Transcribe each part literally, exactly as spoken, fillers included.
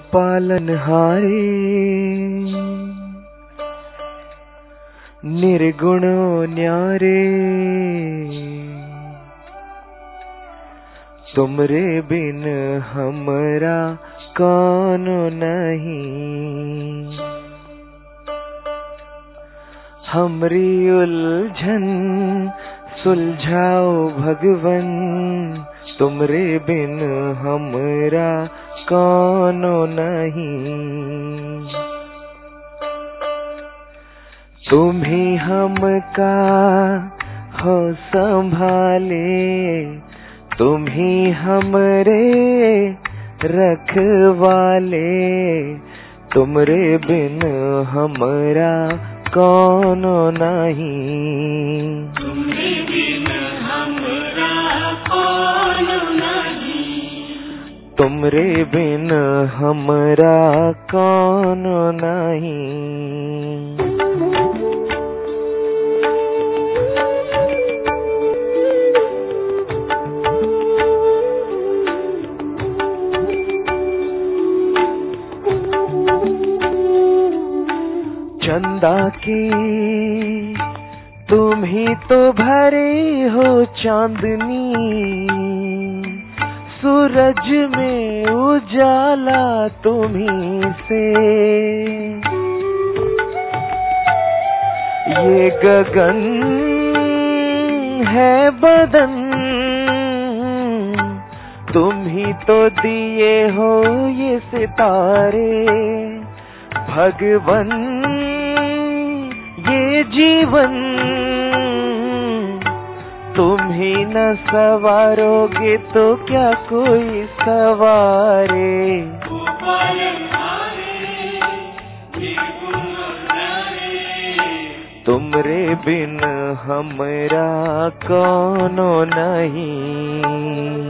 पालनहारे निर्गुण न्यारे तुमरे बिन हमरा कौन नहीं। हमरी उलझन सुलझाओ भगवन तुमरे बिन हमरा कौन नहीं। तुम्ही हमका हो संभाले तुम्ही हमरे रखवाले तुमरे बिन हमरा कौन नहीं। तुमरे बिन हमरा कौन नहीं। तुमरे बिन हमरा कौन नहीं। चंदा की तुम ही तो भरे हो चांदनी सूरज में उजाला तुम्ही से। ये गगन है बदन तुम ही तो दिए हो ये सितारे भगवन ये जीवन तुम ही न सवारोगे तो क्या कोई सवारे। तुमरे बिन हमरा कौन नहीं।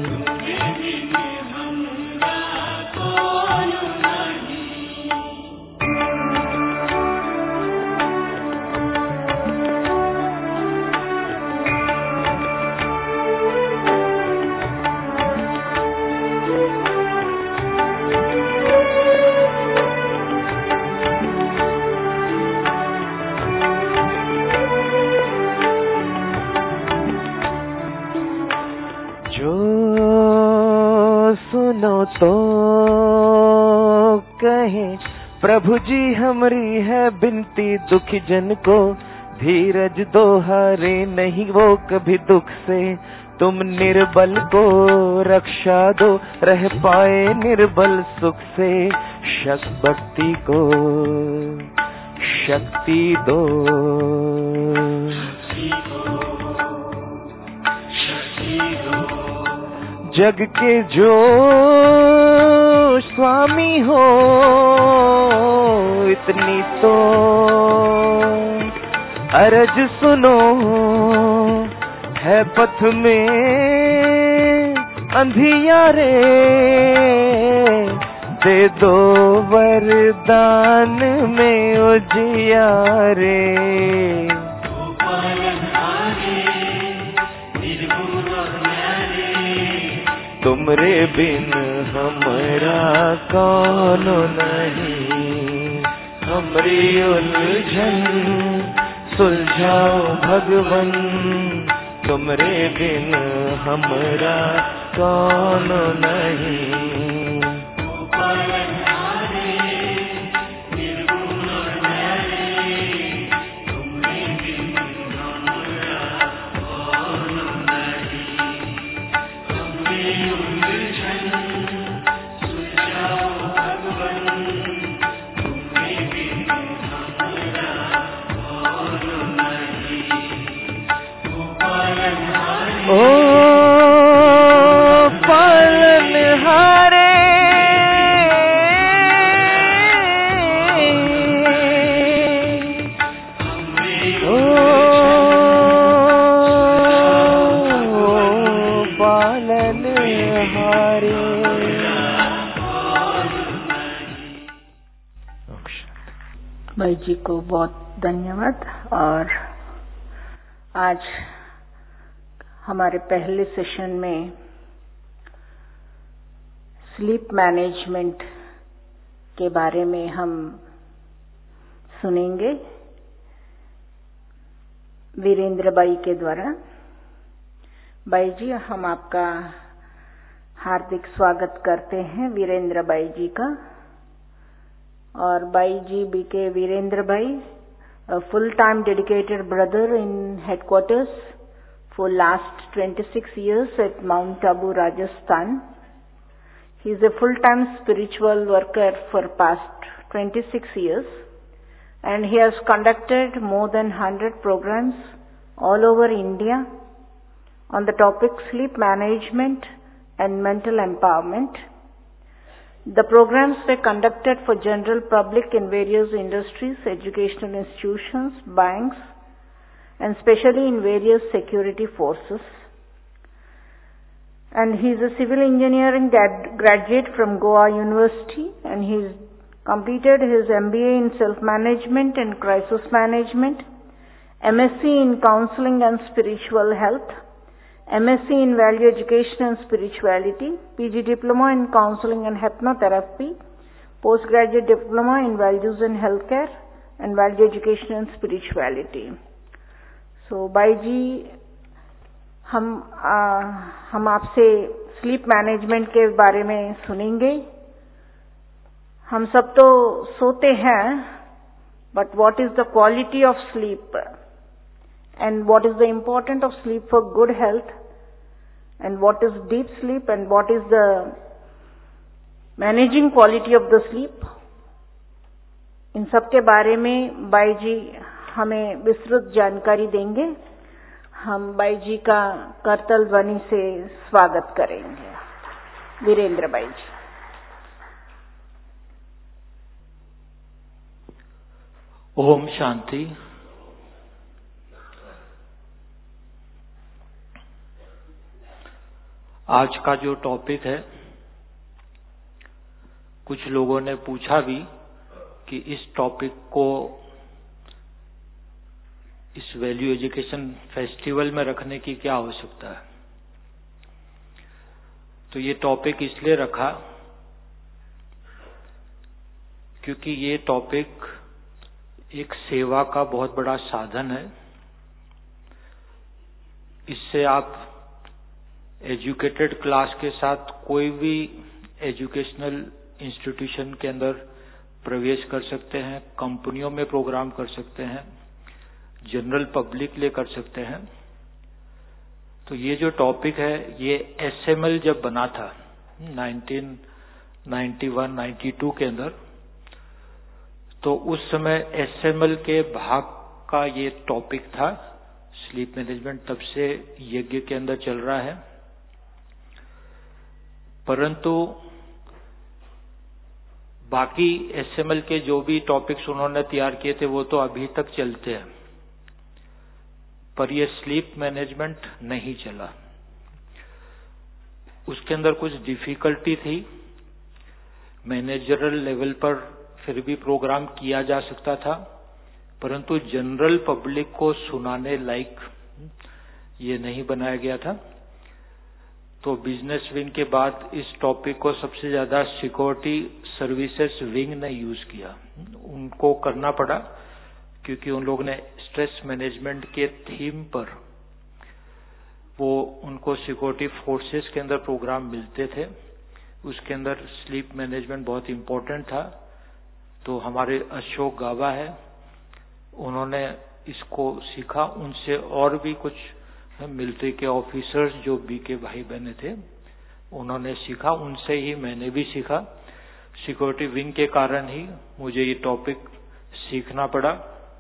सुनो तो कहे प्रभु जी हमरी है बिनती दुखी जन को धीरज दो हारे नहीं वो कभी दुख से। तुम निर्बल को रक्षा दो रह पाए निर्बल सुख से। शक भक्ति को शक्ति दो जग के जो स्वामी हो इतनी तो अरज सुनो है पथ में अंधियारे दे दो वरदान में उजियारे। तुमरे बिन हमरा कौन नहीं। हमरी उलझन सुलझाओ भगवन तुमरे बिन हमरा कौन नहीं। ओ पालनहारे ओ पालनहारे। भाई जी को बहुत धन्यवाद। और आज हमारे पहले सेशन में स्लीप मैनेजमेंट के बारे में हम सुनेंगे वीरेंद्र बाई के द्वारा। बाई जी, हम आपका हार्दिक स्वागत करते हैं वीरेंद्र बाई जी का। और बाई जी बी के वीरेंद्र बाई, a full-time dedicated brother in headquarters for last twenty-six years at Mount Abu, Rajasthan. He is a full-time spiritual worker for past twenty-six years, and he has conducted more than one hundred programs all over India on the topic sleep management and mental empowerment. The programs were conducted for general public in various industries, educational institutions, banks, and especially in various security forces. And he is a civil engineering graduate from Goa University, and he has completed his M B A in self-management and crisis management, M S c in counseling and spiritual health, M S c in value education and spirituality, P G diploma in counseling and hypnotherapy, postgraduate diploma in values and healthcare, and value education and spirituality. So, Bai ji, हम आ, हम आपसे sleep management के बारे में सुनेंगे। हम सब तो सोते हैं, but what is the quality of sleep and what is the importance of sleep for good health, and what is deep sleep and what is the managing quality of the sleep, इन सब के बारे में by जी हमें विस्तृत जानकारी देंगे। हम by जी का करतल ध्वनि से स्वागत करेंगे। वीरेंद्र बाई जी। ओम शांति। आज का जो टॉपिक है, कुछ लोगों ने पूछा भी कि इस टॉपिक को इस वैल्यू एजुकेशन फेस्टिवल में रखने की क्या आवश्यकता है। तो ये टॉपिक इसलिए रखा क्योंकि ये टॉपिक एक सेवा का बहुत बड़ा साधन है। इससे आप एजुकेटेड क्लास के साथ कोई भी एजुकेशनल इंस्टीट्यूशन के अंदर प्रवेश कर सकते हैं, कंपनियों में प्रोग्राम कर सकते हैं, जनरल पब्लिक ले कर सकते हैं। तो ये जो टॉपिक है, ये एस एम एल जब बना था nineteen ninety one ninety two के अंदर, तो उस समय एस एम एल के भाग का ये टॉपिक था। स्लीप मैनेजमेंट तब से यज्ञ के अंदर चल रहा है, परंतु बाकी एस एम एल के जो भी टॉपिक्स उन्होंने तैयार किए थे वो तो अभी तक चलते हैं, पर ये स्लीप मैनेजमेंट नहीं चला। उसके अंदर कुछ डिफिकल्टी थी। मैनेजरल लेवल पर फिर भी प्रोग्राम किया जा सकता था, परंतु जनरल पब्लिक को सुनाने लायक ये नहीं बनाया गया था। तो बिजनेस विंग के बाद इस टॉपिक को सबसे ज्यादा सिक्योरिटी सर्विसेज विंग ने यूज किया। उनको करना पड़ा क्योंकि उन लोगों ने स्ट्रेस मैनेजमेंट के थीम पर, वो उनको सिक्योरिटी फोर्सेस के अंदर प्रोग्राम मिलते थे, उसके अंदर स्लीप मैनेजमेंट बहुत इंपॉर्टेंट था। तो हमारे अशोक गावा है, उन्होंने इसको सीखा। उनसे और भी कुछ मिलिट्री के ऑफिसर्स जो बी के भाई बहने थे, उन्होंने सीखा। उनसे ही मैंने भी सीखा। सिक्योरिटी विंग के कारण ही मुझे ये टॉपिक सीखना पड़ा।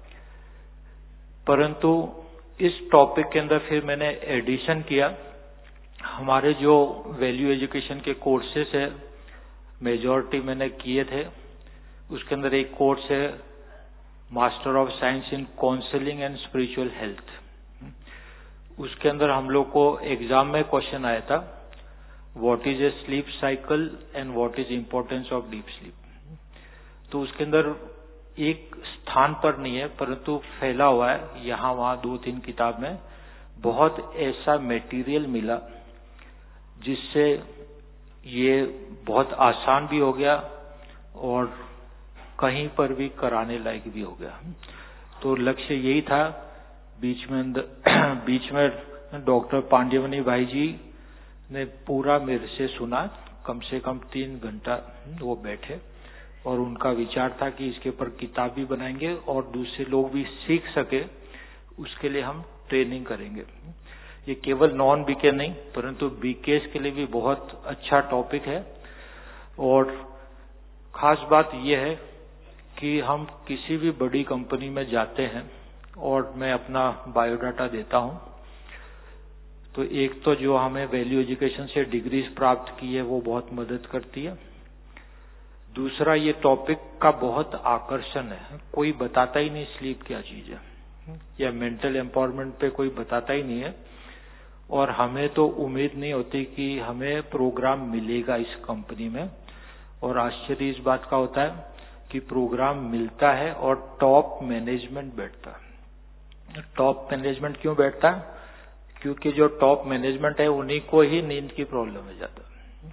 परंतु इस टॉपिक के अंदर फिर मैंने एडिशन किया। हमारे जो वैल्यू एजुकेशन के कोर्सेस है, मेजॉरिटी मैंने किए थे। उसके अंदर एक कोर्स है master of science in counselling and spiritual health. उसके अंदर हम लोग को एग्जाम में क्वेश्चन आया था, what is a sleep cycle and what is importance of deep sleep. तो उसके अंदर एक स्थान पर नहीं है, परंतु फैला हुआ है यहाँ वहां दो तीन किताब में। बहुत ऐसा मटेरियल मिला जिससे ये बहुत आसान भी हो गया, और कहीं पर भी कराने लायक भी हो गया। तो लक्ष्य यही था। बीच में बीच में डॉक्टर पांड्यमणि भाई जी ने पूरा मेरे से सुना, कम से कम तीन घंटा वो बैठे, और उनका विचार था कि इसके ऊपर किताब भी बनाएंगे और दूसरे लोग भी सीख सके, उसके लिए हम ट्रेनिंग करेंगे। ये केवल नॉन बीके नहीं, परंतु बीकेस के लिए भी बहुत अच्छा टॉपिक है। और खास बात यह है कि हम किसी भी बड़ी कंपनी में जाते हैं और मैं अपना बायोडाटा देता हूं, तो एक तो जो हमें वैल्यू एजुकेशन से डिग्रीज प्राप्त की है वो बहुत मदद करती है। दूसरा, ये टॉपिक का बहुत आकर्षण है, कोई बताता ही नहीं स्लीप क्या चीज है, या मेंटल एम्पावरमेंट पे कोई बताता ही नहीं है। और हमें तो उम्मीद नहीं होती कि हमें प्रोग्राम मिलेगा इस कंपनी में, और आश्चर्य इस बात का होता है कि प्रोग्राम मिलता है और टॉप मैनेजमेंट बैठता है। टॉप मैनेजमेंट क्यों बैठता है? क्योंकि जो टॉप मैनेजमेंट है उन्हीं को ही नींद की प्रॉब्लम हो जाता है।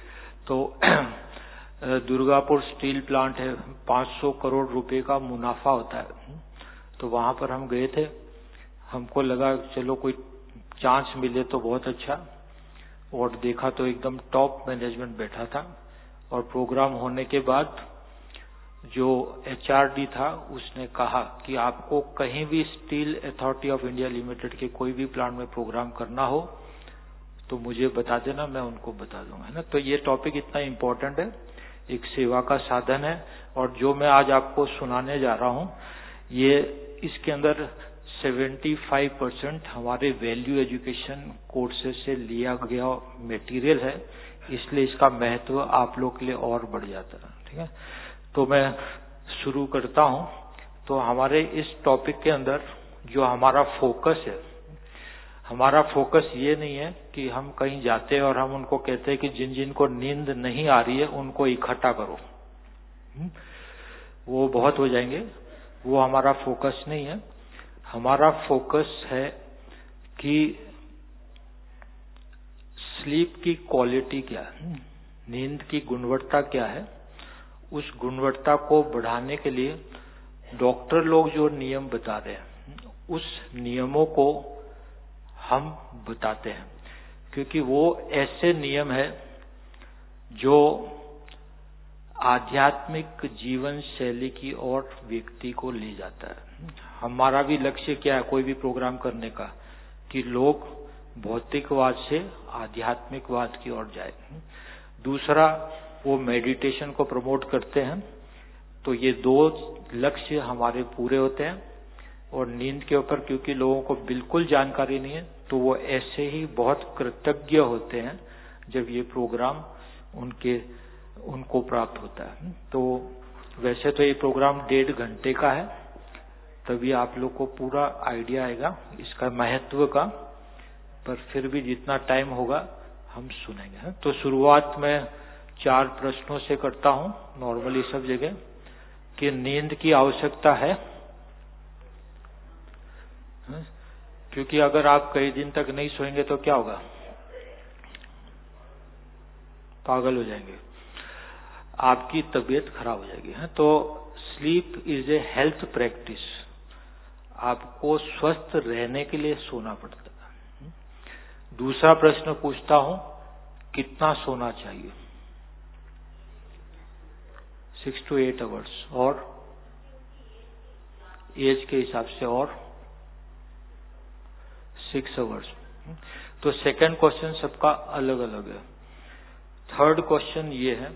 तो दुर्गापुर स्टील प्लांट है, पांच सौ करोड़ रुपए का मुनाफा होता है। तो वहां पर हम गए थे, हमको लगा चलो कोई चांस मिले तो बहुत अच्छा, और देखा तो एकदम टॉप मैनेजमेंट बैठा था। और प्रोग्राम होने के बाद जो एचआरडी था उसने कहा कि आपको कहीं भी steel authority of India limited के कोई भी प्लांट में प्रोग्राम करना हो तो मुझे बता देना, मैं उनको बता दूंगा, है ना। तो ये टॉपिक इतना इम्पोर्टेंट है, एक सेवा का साधन है। और जो मैं आज आपको सुनाने जा रहा हूं, ये इसके अंदर पचहत्तर परसेंट हमारे वैल्यू एजुकेशन कोर्सेज से लिया गया मटेरियल है, इसलिए इसका महत्व आप लोग के लिए और बढ़ जाता है। ठीक है, तो मैं शुरू करता हूं। तो हमारे इस टॉपिक के अंदर जो हमारा फोकस है, हमारा फोकस ये नहीं है कि हम कहीं जाते हैं और हम उनको कहते हैं कि जिन जिन को नींद नहीं आ रही है उनको इकट्ठा करो, वो बहुत हो जाएंगे, वो हमारा फोकस नहीं है। हमारा फोकस है कि स्लीप की क्वालिटी क्या है, नींद की गुणवत्ता क्या है। उस गुणवत्ता को बढ़ाने के लिए डॉक्टर लोग जो नियम बता रहे हैं, उस नियमों को हम बताते हैं, क्योंकि वो ऐसे नियम है जो आध्यात्मिक जीवन शैली की ओर व्यक्ति को ले जाता है। हमारा भी लक्ष्य क्या है कोई भी प्रोग्राम करने का, कि लोग भौतिकवाद से आध्यात्मिकवाद की ओर जाए। दूसरा, वो मेडिटेशन को प्रमोट करते हैं। तो ये दो लक्ष्य हमारे पूरे होते हैं। और नींद के ऊपर क्योंकि लोगों को बिल्कुल जानकारी नहीं है, तो वो ऐसे ही बहुत कृतज्ञ होते हैं जब ये प्रोग्राम उनके उनको प्राप्त होता है। तो वैसे तो ये प्रोग्राम डेढ़ घंटे का है, तभी आप लोग को पूरा आइडिया आएगा इसका महत्व का, पर फिर भी जितना टाइम होगा हम सुनेंगे। तो शुरुआत में चार प्रश्नों से करता हूं, नॉर्मली सब जगह, कि नींद की आवश्यकता है, क्योंकि अगर आप कई दिन तक नहीं सोएंगे तो क्या होगा, पागल हो जाएंगे, आपकी तबीयत खराब हो जाएगी। तो sleep is a health practice, आपको स्वस्थ रहने के लिए सोना पड़ता है। दूसरा प्रश्न पूछता हूं, कितना सोना चाहिए? सिक्स टू एट आवर्स, और एज के हिसाब से और सिक्स आवर्स। तो सेकंड क्वेश्चन सबका अलग अलग है। थर्ड क्वेश्चन ये है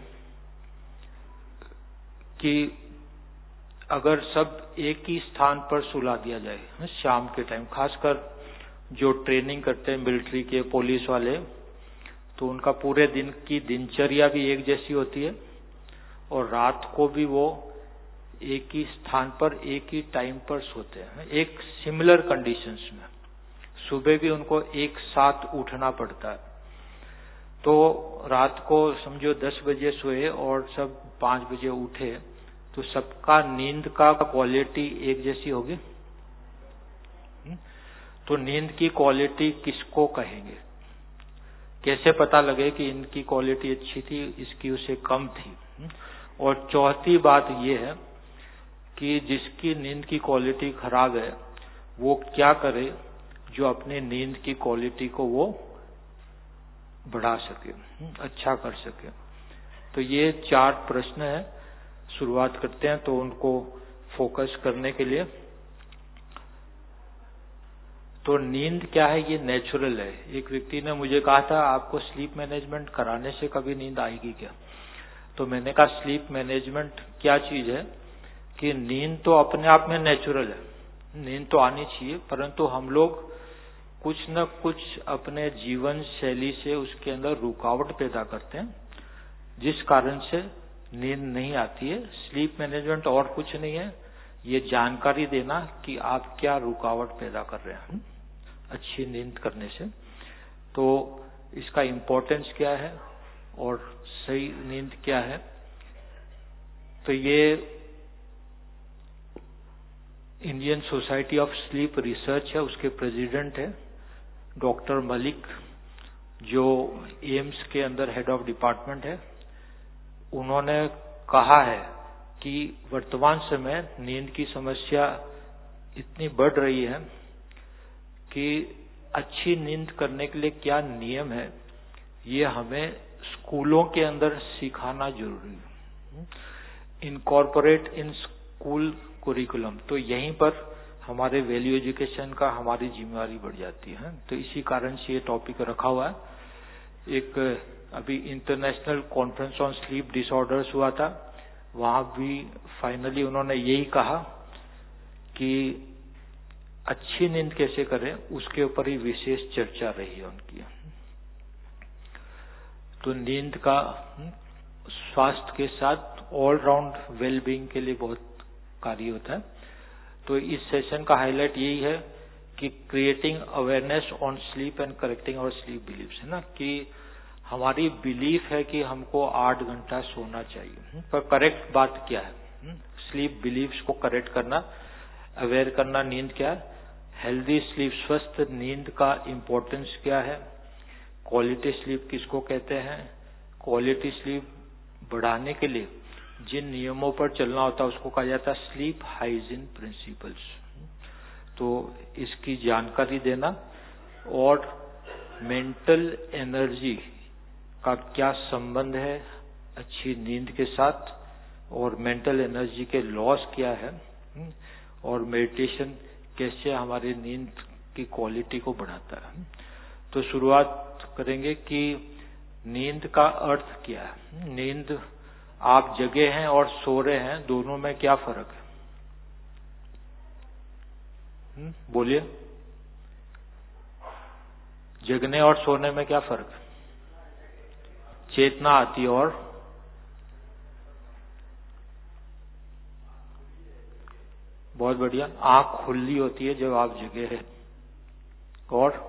कि अगर सब एक ही स्थान पर सुला दिया जाए शाम के टाइम, खासकर जो ट्रेनिंग करते हैं मिलिट्री के, पुलिस वाले, तो उनका पूरे दिन की दिनचर्या भी एक जैसी होती है और रात को भी वो एक ही स्थान पर एक ही टाइम पर सोते हैं, एक सिमिलर कंडीशंस में। सुबह भी उनको एक साथ उठना पड़ता है। तो रात को समझो दस बजे सोए और सब पांच बजे उठे, तो सबका नींद का क्वालिटी एक जैसी होगी? तो नींद की क्वालिटी किसको कहेंगे? कैसे पता लगे कि इनकी क्वालिटी अच्छी थी, इसकी उससे कम थी? और चौथी बात ये है कि जिसकी नींद की क्वालिटी खराब है वो क्या करे जो अपनी नींद की क्वालिटी को वो बढ़ा सके, अच्छा कर सके। तो ये चार प्रश्न है, शुरुआत करते हैं तो उनको फोकस करने के लिए। तो नींद क्या है, ये नेचुरल है। एक व्यक्ति ने मुझे कहा था आपको स्लीप मैनेजमेंट कराने से कभी नींद आएगी क्या? तो मैंने कहा स्लीप मैनेजमेंट क्या चीज है कि नींद तो अपने आप में नेचुरल है, नींद तो आनी चाहिए, परंतु हम लोग कुछ न कुछ अपने जीवन शैली से उसके अंदर रुकावट पैदा करते हैं जिस कारण से नींद नहीं आती है। स्लीप मैनेजमेंट और कुछ नहीं है, ये जानकारी देना कि आप क्या रुकावट पैदा कर रहे हैं अच्छी नींद करने से। तो इसका इम्पोर्टेंस क्या है और सही नींद क्या है। तो ये Indian society of sleep research है, उसके प्रेसिडेंट है डॉक्टर मलिक, जो एम्स के अंदर हेड ऑफ डिपार्टमेंट है। उन्होंने कहा है कि वर्तमान समय नींद की समस्या इतनी बढ़ रही है कि अच्छी नींद करने के लिए क्या नियम है ये हमें स्कूलों के अंदर सिखाना जरूरी है, इनकॉर्पोरेट इन स्कूल कुरिकुलम। तो यहीं पर हमारे वैल्यू एजुकेशन का हमारी जिम्मेवारी बढ़ जाती है। तो इसी कारण से ये टॉपिक रखा हुआ है। एक अभी international conference on sleep disorders हुआ था, वहां भी फाइनली उन्होंने यही कहा कि अच्छी नींद कैसे करें उसके ऊपर ही विशेष चर्चा रही है उनकी। तो नींद का स्वास्थ्य के साथ ऑलराउंड वेलबींग के लिए बहुत कार्य होता है। तो इस सेशन का हाईलाइट यही है कि creating awareness on sleep and correcting our sleep beliefs, है ना, कि हमारी बिलीफ है कि हमको आठ घंटा सोना चाहिए, पर करेक्ट बात क्या है, स्लीप बिलीव्स को करेक्ट करना, अवेयर करना नींद क्या है, हेल्दी स्लीप स्वस्थ नींद का इम्पोर्टेंस क्या है, क्वालिटी स्लीप किसको कहते हैं, क्वालिटी स्लीप बढ़ाने के लिए जिन नियमों पर चलना होता है उसको कहा जाता है स्लीप हाइजीन प्रिंसिपल्स। तो इसकी जानकारी देना और मेंटल एनर्जी का क्या संबंध है अच्छी नींद के साथ, और मेंटल एनर्जी के लॉस क्या है, और मेडिटेशन कैसे हमारी नींद की क्वालिटी को बढ़ाता है। तो शुरुआत करेंगे कि नींद का अर्थ क्या है। नींद, आप जगे हैं और सो रहे हैं, दोनों में क्या फर्क है, बोलिए। जगने और सोने में क्या फर्क है? चेतना आती और बहुत बढ़िया, आंख खुली होती है जब आप जगे हैं, और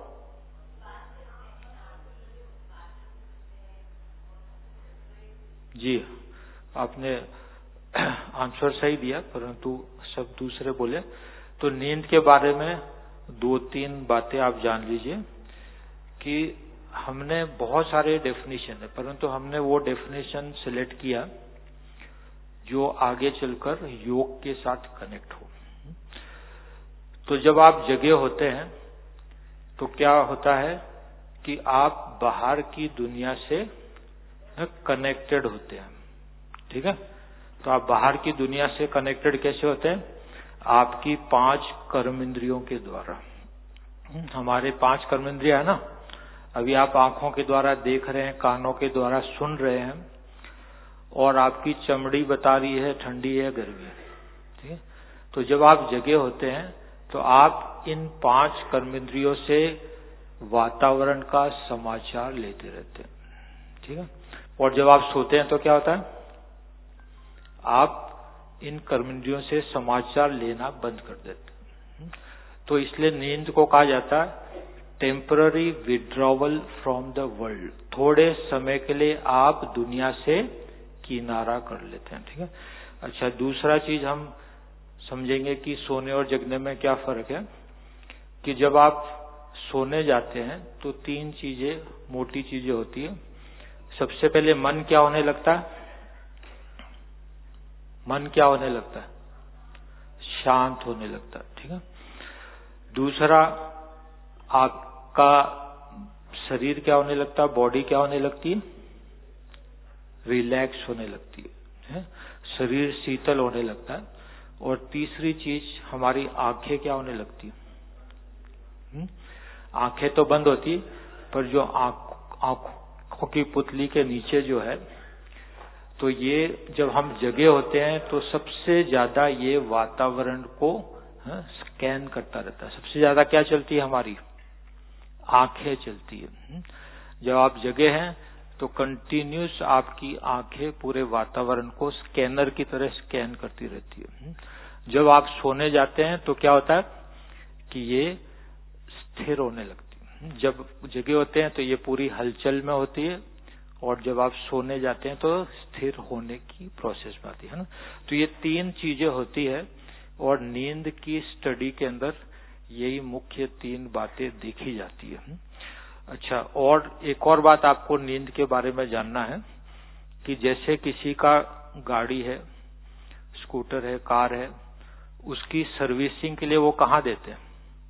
जी आपने आंसर सही दिया, परंतु सब दूसरे बोले। तो नींद के बारे में दो तीन बातें आप जान लीजिए कि हमने बहुत सारे डेफिनेशन है, परंतु हमने वो डेफिनेशन सिलेक्ट किया जो आगे चलकर योग के साथ कनेक्ट हो। तो जब आप जगे होते हैं तो क्या होता है कि आप बाहर की दुनिया से कनेक्टेड होते हैं, ठीक है। तो आप बाहर की दुनिया से कनेक्टेड कैसे होते हैं? आपकी पांच कर्म इंद्रियों के द्वारा। हमारे पांच कर्म इंद्रियां है ना, अभी आप आंखों के द्वारा देख रहे हैं, कानों के द्वारा सुन रहे हैं, और आपकी चमड़ी बता रही है ठंडी है गर्मी है, ठीक है। तो जब आप जगे होते हैं तो आप इन पांच कर्म इंद्रियों से वातावरण का समाचार लेते रहते हैं, ठीक है। और जब आप सोते हैं तो क्या होता है? आप इन कर्मेंद्रियों से समाचार लेना बंद कर देते हैं। तो इसलिए नींद को कहा जाता है temporary withdrawal from the world. थोड़े समय के लिए आप दुनिया से किनारा कर लेते हैं, ठीक है। अच्छा, दूसरा चीज हम समझेंगे कि सोने और जगने में क्या फर्क है। कि जब आप सोने जाते हैं तो तीन चीजें, मोटी चीजें होती है। सबसे पहले मन क्या होने लगता है? मन क्या होने लगता है? शांत होने लगता है। ठीक है। दूसरा, आपका शरीर क्या होने लगता है? बॉडी क्या होने लगती है? रिलैक्स होने लगती है, शरीर शीतल होने लगता है। और तीसरी चीज, हमारी आंखें क्या होने लगती है? आंखें तो बंद होती, पर जो आंखों की पुतली के नीचे जो है, तो ये जब हम जगे होते हैं तो सबसे ज्यादा ये वातावरण को स्कैन करता रहता है। सबसे ज्यादा क्या चलती है? हमारी आंखें चलती है। जब आप जगे हैं तो कंटिन्यूस आपकी आंखें पूरे वातावरण को स्कैनर की तरह स्कैन करती रहती है। जब आप सोने जाते हैं तो क्या होता है कि ये स्थिर होने लगती है। जब जगे होते हैं तो ये पूरी हलचल में होती है, और जब आप सोने जाते हैं तो स्थिर होने की प्रोसेस में आती है ना। तो ये तीन चीजें होती है, और नींद की स्टडी के अंदर यही मुख्य तीन बातें देखी जाती है। अच्छा, और एक और बात आपको नींद के बारे में जानना है कि जैसे किसी का गाड़ी है, स्कूटर है, कार है, उसकी सर्विसिंग के लिए वो कहाँ देते हैं?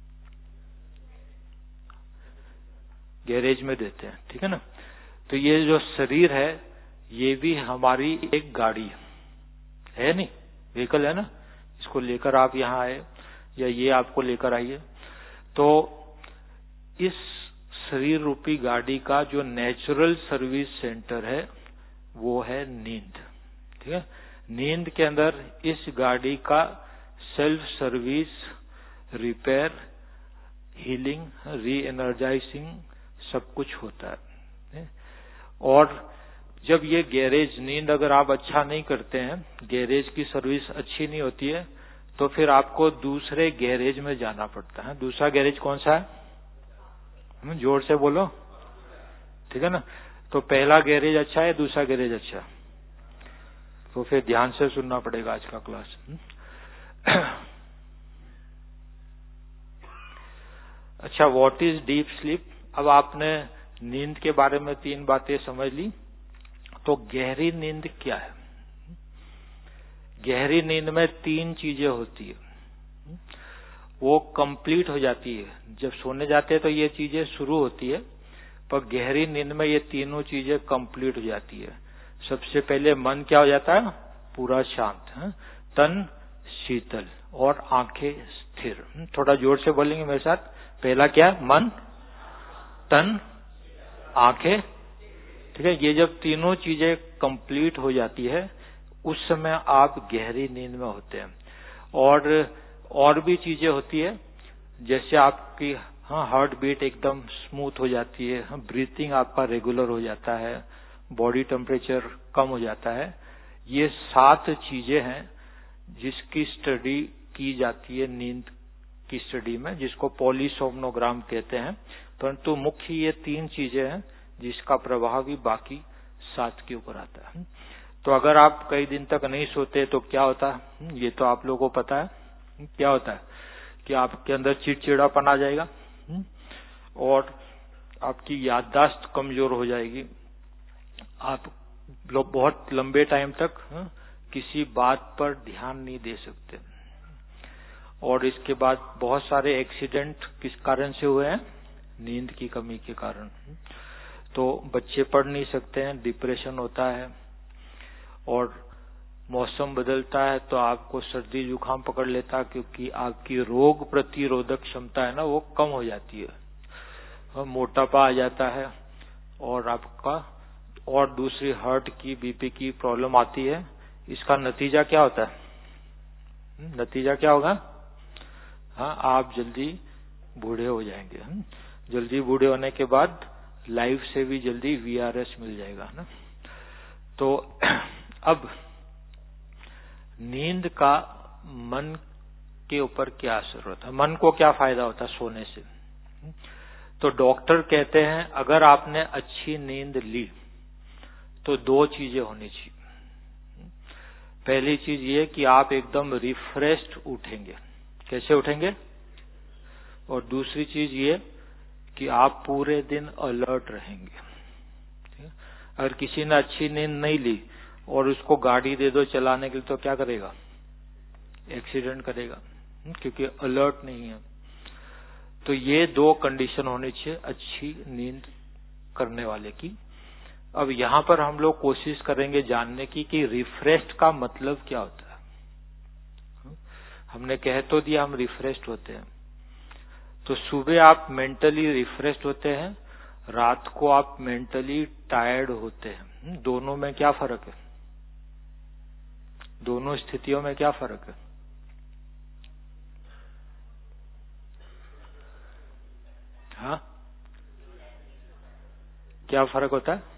गैरेज में देते हैं। ठीक है ना। तो ये जो शरीर है, ये भी हमारी एक गाड़ी है, है नहीं? व्हीकल है ना। इसको लेकर आप यहाँ आए, या ये आपको लेकर आइए, तो इस शरीर रूपी गाड़ी का जो नेचुरल सर्विस सेंटर है वो है नींद। ठीक है। नींद के अंदर इस गाड़ी का self service, repair, healing, re energising सब कुछ होता है। और जब ये गैरेज, नींद अगर आप अच्छा नहीं करते हैं, गैरेज की सर्विस अच्छी नहीं होती है, तो फिर आपको दूसरे गैरेज में जाना पड़ता है। दूसरा गैरेज कौन सा है? जोर से बोलो। ठीक है ना। तो पहला गैरेज अच्छा है, दूसरा गैरेज अच्छा? तो फिर ध्यान से सुनना पड़ेगा आज का क्लास। अच्छा, व्हाट इज डीप स्लीप? अब आपने नींद के बारे में तीन बातें समझ ली, तो गहरी नींद क्या है? गहरी नींद में तीन चीजें होती है, वो कंप्लीट हो जाती है। जब सोने जाते हैं तो ये चीजें शुरू होती है, पर गहरी नींद में ये तीनों चीजें कंप्लीट हो जाती है। सबसे पहले मन क्या हो जाता है? पूरा शांत, है? तन शीतल और आंखें स्थिर। थोड़ा जोर से बोलेंगे मेरे साथ। पहला क्या? मन, तन, आंखें। ठीक है। ये जब तीनों चीजें कंप्लीट हो जाती है, उस समय आप गहरी नींद में होते हैं। और और भी चीजें होती है, जैसे आपकी हाँ हार्ट बीट एकदम स्मूथ हो जाती है, हाँ ब्रीथिंग आपका रेगुलर हो जाता है, बॉडी टेम्परेचर कम हो जाता है। ये सात चीजें हैं जिसकी स्टडी की जाती है नींद की स्टडी में, जिसको पॉलीसोम्नोग्राम कहते हैं। परंतु मुख्य ये तीन चीजें हैं जिसका प्रभाव भी बाकी सात के ऊपर आता है। तो अगर आप कई दिन तक नहीं सोते तो क्या होता है? ये तो आप लोगों को पता है क्या होता है कि आपके अंदर चिड़चिड़ापन आ जाएगा, और आपकी याददाश्त कमजोर हो जाएगी। आप लोग बहुत लंबे टाइम तक किसी बात पर ध्यान नहीं दे सकते। और इसके बाद बहुत सारे एक्सीडेंट किस कारण से हुए हैं? नींद की कमी के कारण। तो बच्चे पढ़ नहीं सकते हैं, डिप्रेशन होता है, और मौसम बदलता है तो आपको सर्दी जुकाम पकड़ लेता है, क्योंकि आपकी रोग प्रतिरोधक क्षमता है ना वो कम हो जाती है, मोटापा आ जाता है, और आपका और दूसरी हार्ट की, बीपी की प्रॉब्लम आती है। इसका नतीजा क्या होता है? नतीजा क्या होगा? हाँ, आप जल्दी बूढ़े हो जाएंगे। जल्दी बूढ़े होने के बाद लाइफ से भी जल्दी वीआरएस मिल जाएगा ना। तो अब नींद का मन के ऊपर क्या असर होता है? मन को क्या फायदा होता है सोने से? तो डॉक्टर कहते हैं अगर आपने अच्छी नींद ली तो दो चीजें होनी चाहिए। पहली चीज ये कि आप एकदम रिफ्रेश्ड उठेंगे। कैसे उठेंगे? और दूसरी चीज ये कि आप पूरे दिन अलर्ट रहेंगे। अगर किसी ने अच्छी नींद नहीं ली और उसको गाड़ी दे दो चलाने के लिए तो क्या करेगा? एक्सीडेंट करेगा, क्योंकि अलर्ट नहीं है। तो ये दो कंडीशन होनी चाहिए अच्छी नींद करने वाले की। अब यहाँ पर हम लोग कोशिश करेंगे जानने की कि रिफ्रेश्ड का मतलब क्या होता है। हमने कह तो दिया हम रिफ्रेश्ड होते हैं, तो सुबह आप मेंटली रिफ्रेश्ड होते हैं, रात को आप मेंटली टायर्ड होते हैं। दोनों में क्या फर्क है? दोनों स्थितियों में क्या फर्क है? हाँ, क्या फर्क होता है?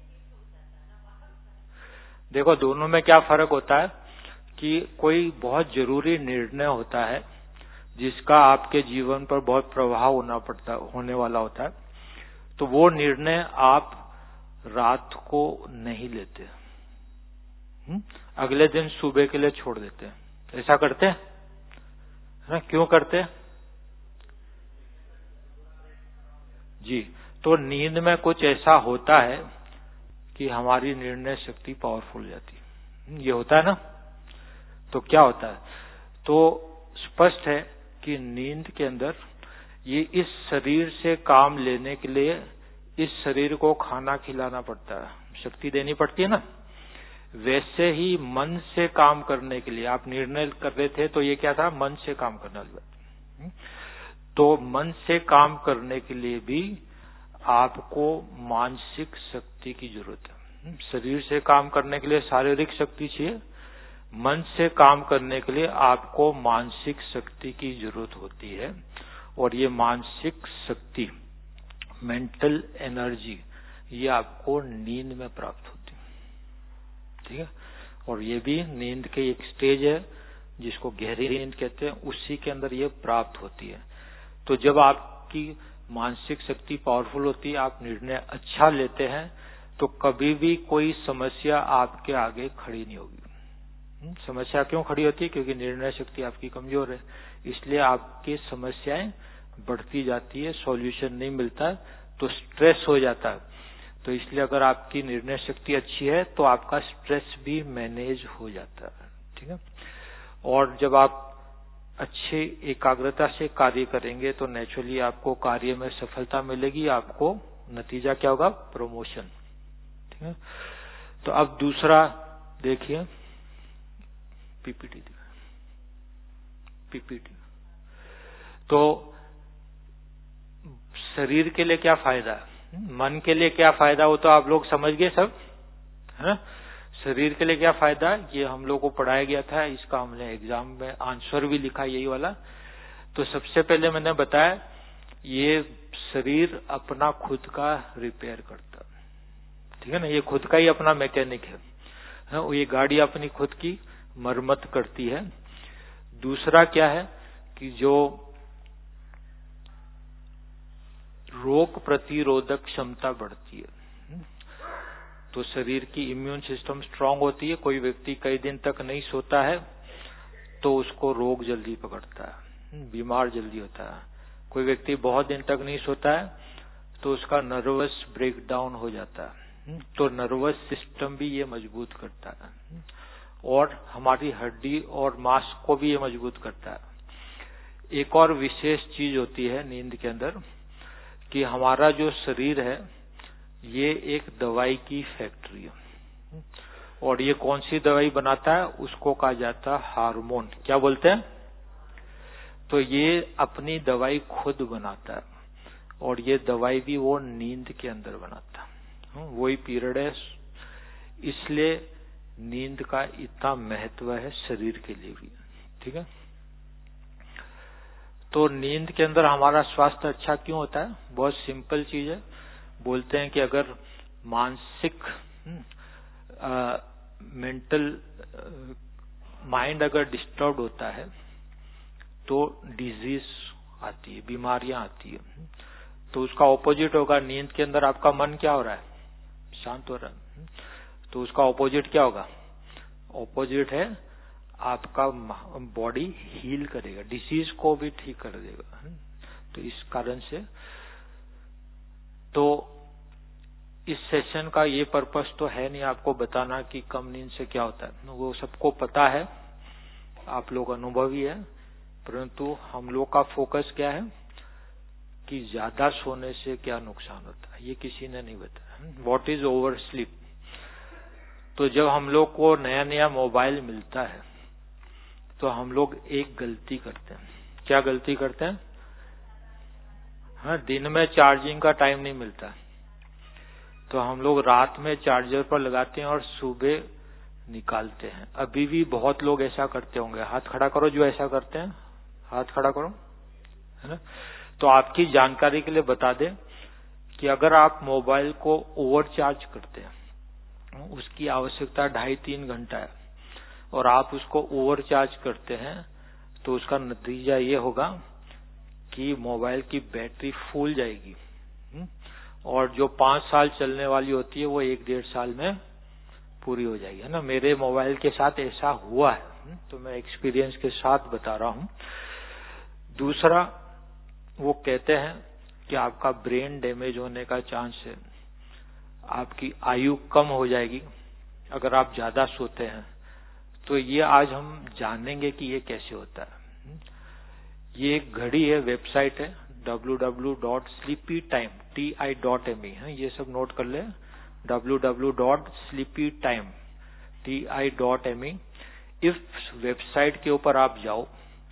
देखो, दोनों में क्या फर्क होता है कि कोई बहुत जरूरी निर्णय होता है जिसका आपके जीवन पर बहुत प्रभाव होना पड़ता होने वाला होता है, तो वो निर्णय आप रात को नहीं लेते, हुँ? अगले दिन सुबह के लिए छोड़ देते हैं। ऐसा करते हैं ना? क्यों करते हैं जी? तो नींद में कुछ ऐसा होता है कि हमारी निर्णय शक्ति पावरफुल हो जाती है। ये होता है ना? तो क्या होता है? तो स्पष्ट है कि नींद के अंदर ये इस शरीर से काम लेने के लिए इस शरीर को खाना खिलाना पड़ता है, शक्ति देनी पड़ती है ना। वैसे ही मन से काम करने के लिए आप निर्णय कर रहे थे, तो ये क्या था? मन से काम करने वाली बात। तो मन से काम करने के लिए भी आपको मानसिक शक्ति की जरूरत है। शरीर से काम करने के लिए शारीरिक शक्ति चाहिए, मन से काम करने के लिए आपको मानसिक शक्ति की जरूरत होती है। और ये मानसिक शक्ति, मेंटल एनर्जी, ये आपको नींद में प्राप्त होती है, ठीक है। और ये भी नींद के एक स्टेज है जिसको गहरी नींद कहते हैं, उसी के अंदर ये प्राप्त होती है। तो जब आपकी मानसिक शक्ति पावरफुल होती है, आप निर्णय अच्छा लेते हैं, तो कभी भी कोई समस्या आपके आगे खड़ी नहीं होगी। समस्या क्यों खड़ी होती है? क्योंकि निर्णय शक्ति आपकी कमजोर है, इसलिए आपकी समस्याएं बढ़ती जाती है, सॉल्यूशन नहीं मिलता, तो स्ट्रेस हो जाता है। तो इसलिए अगर आपकी निर्णय शक्ति अच्छी है तो आपका स्ट्रेस भी मैनेज हो जाता है, ठीक है। और जब आप अच्छे एकाग्रता से कार्य करेंगे तो नेचुरली आपको कार्य में सफलता मिलेगी, आपको नतीजा क्या होगा? प्रमोशन, ठीक है। तो अब दूसरा देखिए, पीपीटी पीपीटी तो शरीर के लिए क्या फायदा है, मन के लिए क्या फायदा हो, तो आप लोग समझ गए सब, है ना। शरीर के लिए क्या फायदा है, ये हम लोग को पढ़ाया गया था, इसका हमने एग्जाम में आंसर भी लिखा यही वाला। तो सबसे पहले मैंने बताया ये शरीर अपना खुद का रिपेयर करता, ठीक है ना। ये खुद का ही अपना मैकेनिक है, है? ये गाड़ी अपनी खुद की मरम्मत करती है। दूसरा क्या है कि जो रोग प्रतिरोधक क्षमता बढ़ती है, तो शरीर की इम्यून सिस्टम स्ट्रांग होती है। कोई व्यक्ति कई दिन तक नहीं सोता है तो उसको रोग जल्दी पकड़ता है, बीमार जल्दी होता है। कोई व्यक्ति बहुत दिन तक नहीं सोता है तो उसका नर्वस ब्रेकडाउन हो जाता है, तो नर्वस सिस्टम भी ये मजबूत करता है। और हमारी हड्डी और मांस को भी ये मजबूत करता है। एक और विशेष चीज होती है नींद के अंदर कि हमारा जो शरीर है ये एक दवाई की फैक्ट्री है, और ये कौन सी दवाई बनाता है उसको कहा जाता है हार्मोन। क्या बोलते हैं? तो ये अपनी दवाई खुद बनाता है, और ये दवाई भी वो नींद के अंदर बनाता है, वही पीरियड है। इसलिए नींद का इतना महत्व है शरीर के लिए भी, ठीक है। तो नींद के अंदर हमारा स्वास्थ्य अच्छा क्यों होता है? बहुत सिंपल चीज है। बोलते हैं कि अगर मानसिक मेंटल माइंड अगर डिस्टर्ब होता है तो डिजीज आती है, बीमारियां आती है। तो उसका ऑपोजिट होगा, नींद के अंदर आपका मन क्या हो रहा है? शांत हो रहा है। तो उसका ऑपोजिट क्या होगा? ऑपोजिट है आपका बॉडी हील करेगा, डिसीज को भी ठीक कर देगा। तो इस कारण से तो इस सेशन का ये पर्पस तो है नहीं आपको बताना कि कम नींद से क्या होता है, वो सबको पता है, आप लोग अनुभवी है, परंतु हम लोग का फोकस क्या है कि ज्यादा सोने से क्या नुकसान होता है, ये किसी ने नहीं बताया। What is over sleep? तो जब हम लोग को नया नया मोबाइल मिलता है तो हम लोग एक गलती करते हैं। क्या गलती करते हैं? हाँ, दिन में चार्जिंग का टाइम नहीं मिलता, तो हम लोग रात में चार्जर पर लगाते हैं और सुबह निकालते हैं। अभी भी बहुत लोग ऐसा करते होंगे, हाथ खड़ा करो जो ऐसा करते हैं, हाथ खड़ा करो, है ना। तो आपकी जानकारी के लिए बता दें कि अगर आप मोबाइल को ओवर चार्ज करते हैं, उसकी आवश्यकता ढाई तीन घंटा है, और आप उसको ओवर चार्ज करते हैं तो उसका नतीजा ये होगा कि मोबाइल की बैटरी फूल जाएगी, और जो पांच साल चलने वाली होती है वो एक डेढ़ साल में पूरी हो जाएगी, है ना। मेरे मोबाइल के साथ ऐसा हुआ है, तो मैं एक्सपीरियंस के साथ बता रहा हूं। दूसरा, वो कहते हैं कि आपका ब्रेन डैमेज होने का चांस है, आपकी आयु कम हो जाएगी अगर आप ज्यादा सोते हैं। तो ये आज हम जानेंगे कि ये कैसे होता है। ये एक घड़ी है, वेबसाइट है W W W dot sleepy time T I dot M E है, ये सब नोट कर ले, W W W dot sleepy time T I dot M E. इस वेबसाइट के ऊपर आप जाओ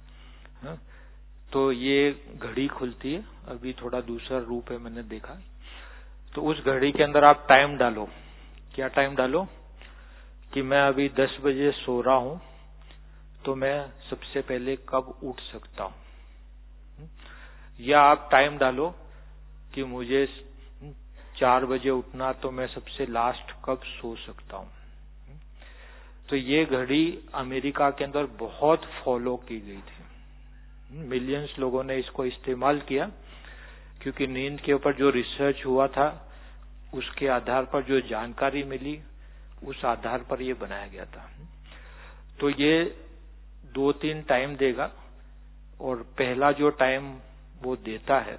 तो ये घड़ी खुलती है, अभी थोड़ा दूसरा रूप है मैंने देखा। तो उस घड़ी के अंदर आप टाइम डालो, क्या टाइम डालो कि मैं अभी दस बजे सो रहा हूं, तो मैं सबसे पहले कब उठ सकता हूं, या आप टाइम डालो कि मुझे चार बजे उठना, तो मैं सबसे लास्ट कब सो सकता हूं। तो ये घड़ी अमेरिका के अंदर बहुत फॉलो की गई थी, मिलियंस लोगों ने इसको इस्तेमाल किया, क्योंकि नींद के ऊपर जो रिसर्च हुआ था उसके आधार पर जो जानकारी मिली उस आधार पर ये बनाया गया था। तो ये दो तीन टाइम देगा, और पहला जो टाइम वो देता है,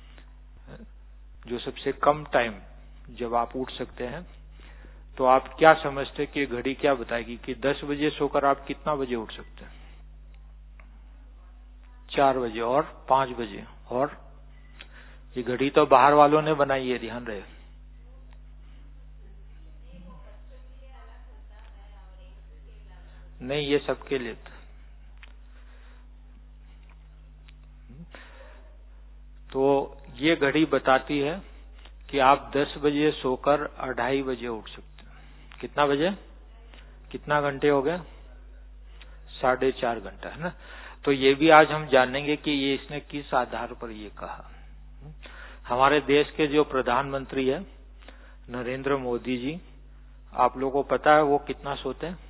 जो सबसे कम टाइम जब आप उठ सकते हैं, तो आप क्या समझते कि घड़ी क्या बताएगी कि दस बजे सोकर आप कितना बजे उठ सकते हैं? चार बजे और पांच बजे। और ये घड़ी तो बाहर वालों ने बनाई है, ध्यान रहे। नहीं, ये सबके लिए। तो ये घड़ी बताती है कि आप दस बजे सोकर अढ़ाई बजे उठ सकते हैं। कितना बजे? कितना घंटे हो गए? साढ़े चार घंटा, है ना। तो ये भी आज हम जानेंगे कि ये इसने किस आधार पर ये कहा। हमारे देश के जो प्रधानमंत्री है नरेंद्र मोदी जी, आप लोगों को पता है वो कितना सोते हैं?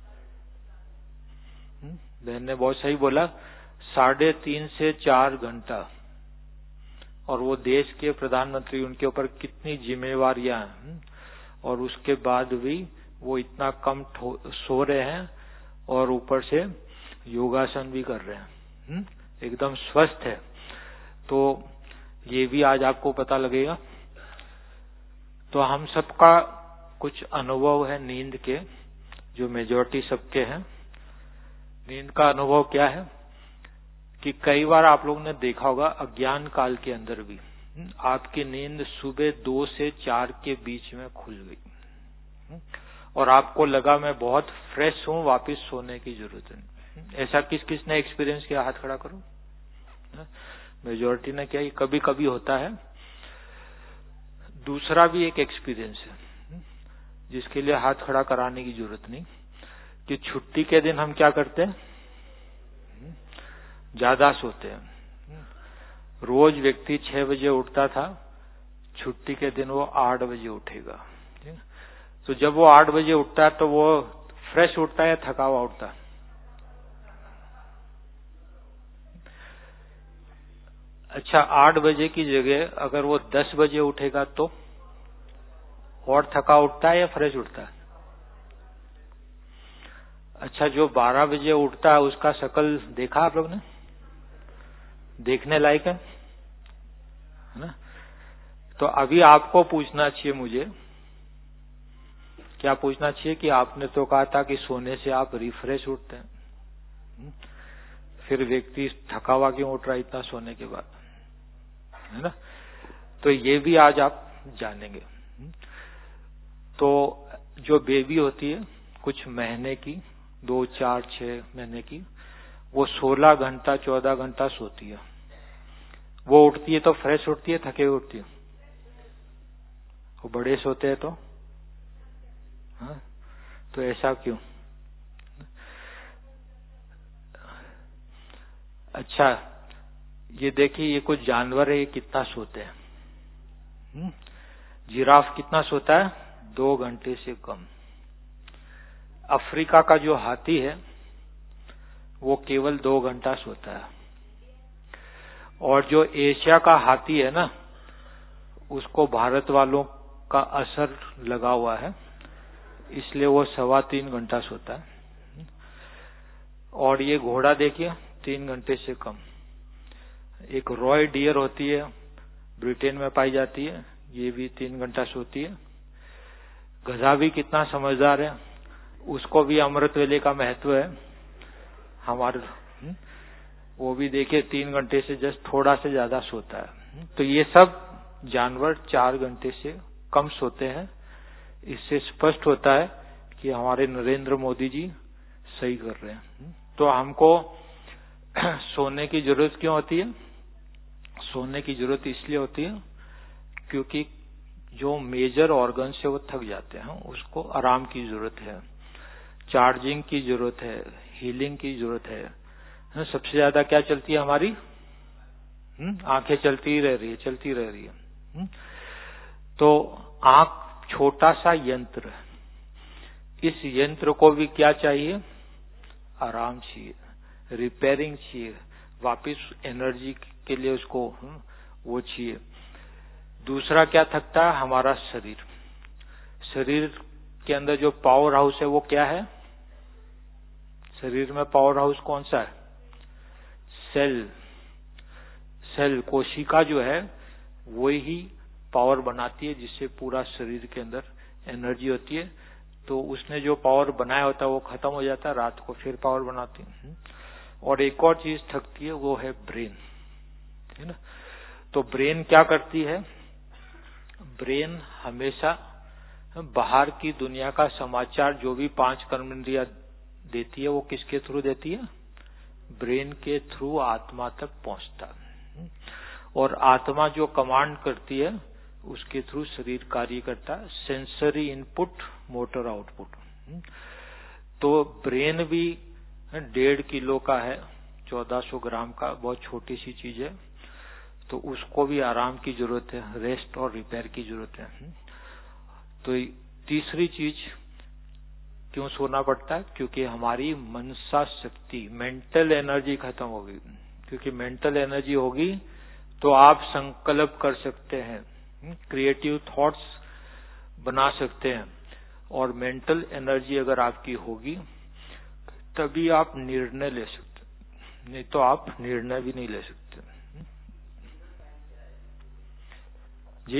बहन ने बहुत सही बोला, साढ़े तीन से चार घंटा। और वो देश के प्रधानमंत्री, उनके ऊपर कितनी जिम्मेवारियां हैं, और उसके बाद भी वो इतना कम सो रहे हैं, और ऊपर से योगासन भी कर रहे हैं, एकदम स्वस्थ है। तो ये भी आज आपको पता लगेगा। तो हम सबका कुछ अनुभव है नींद के, जो मेजॉरिटी सबके हैं। नींद का अनुभव क्या है कि कई बार आप लोगों ने देखा होगा अज्ञान काल के अंदर भी आपकी नींद सुबह दो से चार के बीच में खुल गई, और आपको लगा मैं बहुत फ्रेश हूं, वापस सोने की जरूरत नहीं। ऐसा किस किस ने एक्सपीरियंस किया? हाथ खड़ा करो। मेजॉरिटी ने किया। कभी कभी होता है। दूसरा भी एक एक्सपीरियंस है जिसके लिए हाथ खड़ा कराने की जरूरत नहीं, कि छुट्टी के दिन हम क्या करते हैं? ज्यादा सोते हैं। रोज व्यक्ति छह बजे उठता था, छुट्टी के दिन वो आठ बजे उठेगा। तो जब वो आठ बजे उठता है तो वो फ्रेश उठता है या थका हुआ उठता है? अच्छा, आठ बजे की जगह अगर वो दस बजे उठेगा तो और थका उठता है या फ्रेश उठता है? अच्छा, जो बारह बजे उठता है उसका शकल देखा आप लोग ने? देखने लायक है ना। तो अभी आपको पूछना चाहिए मुझे क्या पूछना चाहिए कि आपने तो कहा था कि सोने से आप रिफ्रेश उठते हैं, फिर व्यक्ति थका हुआ क्यों उठ रहा इतना सोने के बाद, है ना? तो ये भी आज आप जानेंगे। तो जो बेबी होती है कुछ महीने की, दो चार छह महीने की, वो सोलह घंटा चौदह घंटा सोती है। वो उठती है तो फ्रेश उठती है, थके उठती है? वो बड़े सोते हैं तो हाँ, तो ऐसा क्यों? अच्छा, ये देखिए, ये कुछ जानवर है, ये कितना सोते हैं। जिराफ कितना सोता है? दो घंटे से कम। अफ्रीका का जो हाथी है वो केवल दो घंटा सोता है। और जो एशिया का हाथी है ना, उसको भारत वालों का असर लगा हुआ है, इसलिए वो सवा तीन घंटा सोता है। और ये घोड़ा देखिए, तीन घंटे से कम। एक रॉय डियर होती है, ब्रिटेन में पाई जाती है, ये भी तीन घंटा सोती है। गधा भी कितना समझदार है, उसको भी अमृत वेले का महत्व है हमारे, वो भी देखिए तीन घंटे से जस्ट थोड़ा से ज्यादा सोता है। तो ये सब जानवर चार घंटे से कम सोते हैं। इससे स्पष्ट होता है कि हमारे नरेंद्र मोदी जी सही कर रहे हैं। तो हमको सोने की जरूरत क्यों होती है? सोने की जरूरत इसलिए होती है क्योंकि जो मेजर ऑर्गन्स है वो थक जाते हैं, उसको आराम की जरूरत है, चार्जिंग की जरूरत है, हीलिंग की जरूरत है। सबसे ज्यादा क्या चलती है हमारी? आंखें चलती रह रही है, चलती रह रही है। तो आंख छोटा सा यंत्र है, इस यंत्र को भी क्या चाहिए? आराम चाहिए, रिपेयरिंग चाहिए, वापस एनर्जी के लिए उसको वो चाहिए। दूसरा क्या थकता है? हमारा शरीर। शरीर के अंदर जो पावर हाउस है वो क्या है? शरीर में पावर हाउस कौन सा है? सेल। सेल कोशिका जो है वो ही पावर बनाती है, जिससे पूरा शरीर के अंदर एनर्जी होती है। तो उसने जो पावर बनाया होता है वो खत्म हो जाता है, रात को फिर पावर बनाती है। और एक और चीज थकती है, वो है ब्रेन, है ना? तो ब्रेन क्या करती है? ब्रेन हमेशा बाहर की दुनिया का समाचार जो भी पांच कर्मेंद्रिया देती है वो किसके थ्रू देती है? ब्रेन के थ्रू आत्मा तक पहुंचता है। और आत्मा जो कमांड करती है उसके थ्रू शरीर कार्य करता है। Sensory input, motor output. तो ब्रेन भी डेढ़ किलो का है, चौदह सौ ग्राम का, बहुत छोटी सी चीज है। तो उसको भी आराम की जरूरत है, रेस्ट और रिपेयर की जरूरत है। तो तीसरी चीज क्यों सोना पड़ता है? क्योंकि हमारी मनसा शक्ति, मेंटल एनर्जी खत्म होगी। क्योंकि मेंटल एनर्जी होगी तो आप संकल्प कर सकते हैं, क्रिएटिव थॉट्स बना सकते हैं। और मेंटल एनर्जी अगर आपकी होगी तभी आप निर्णय ले सकते हैं, नहीं तो आप निर्णय भी नहीं ले सकते। जी,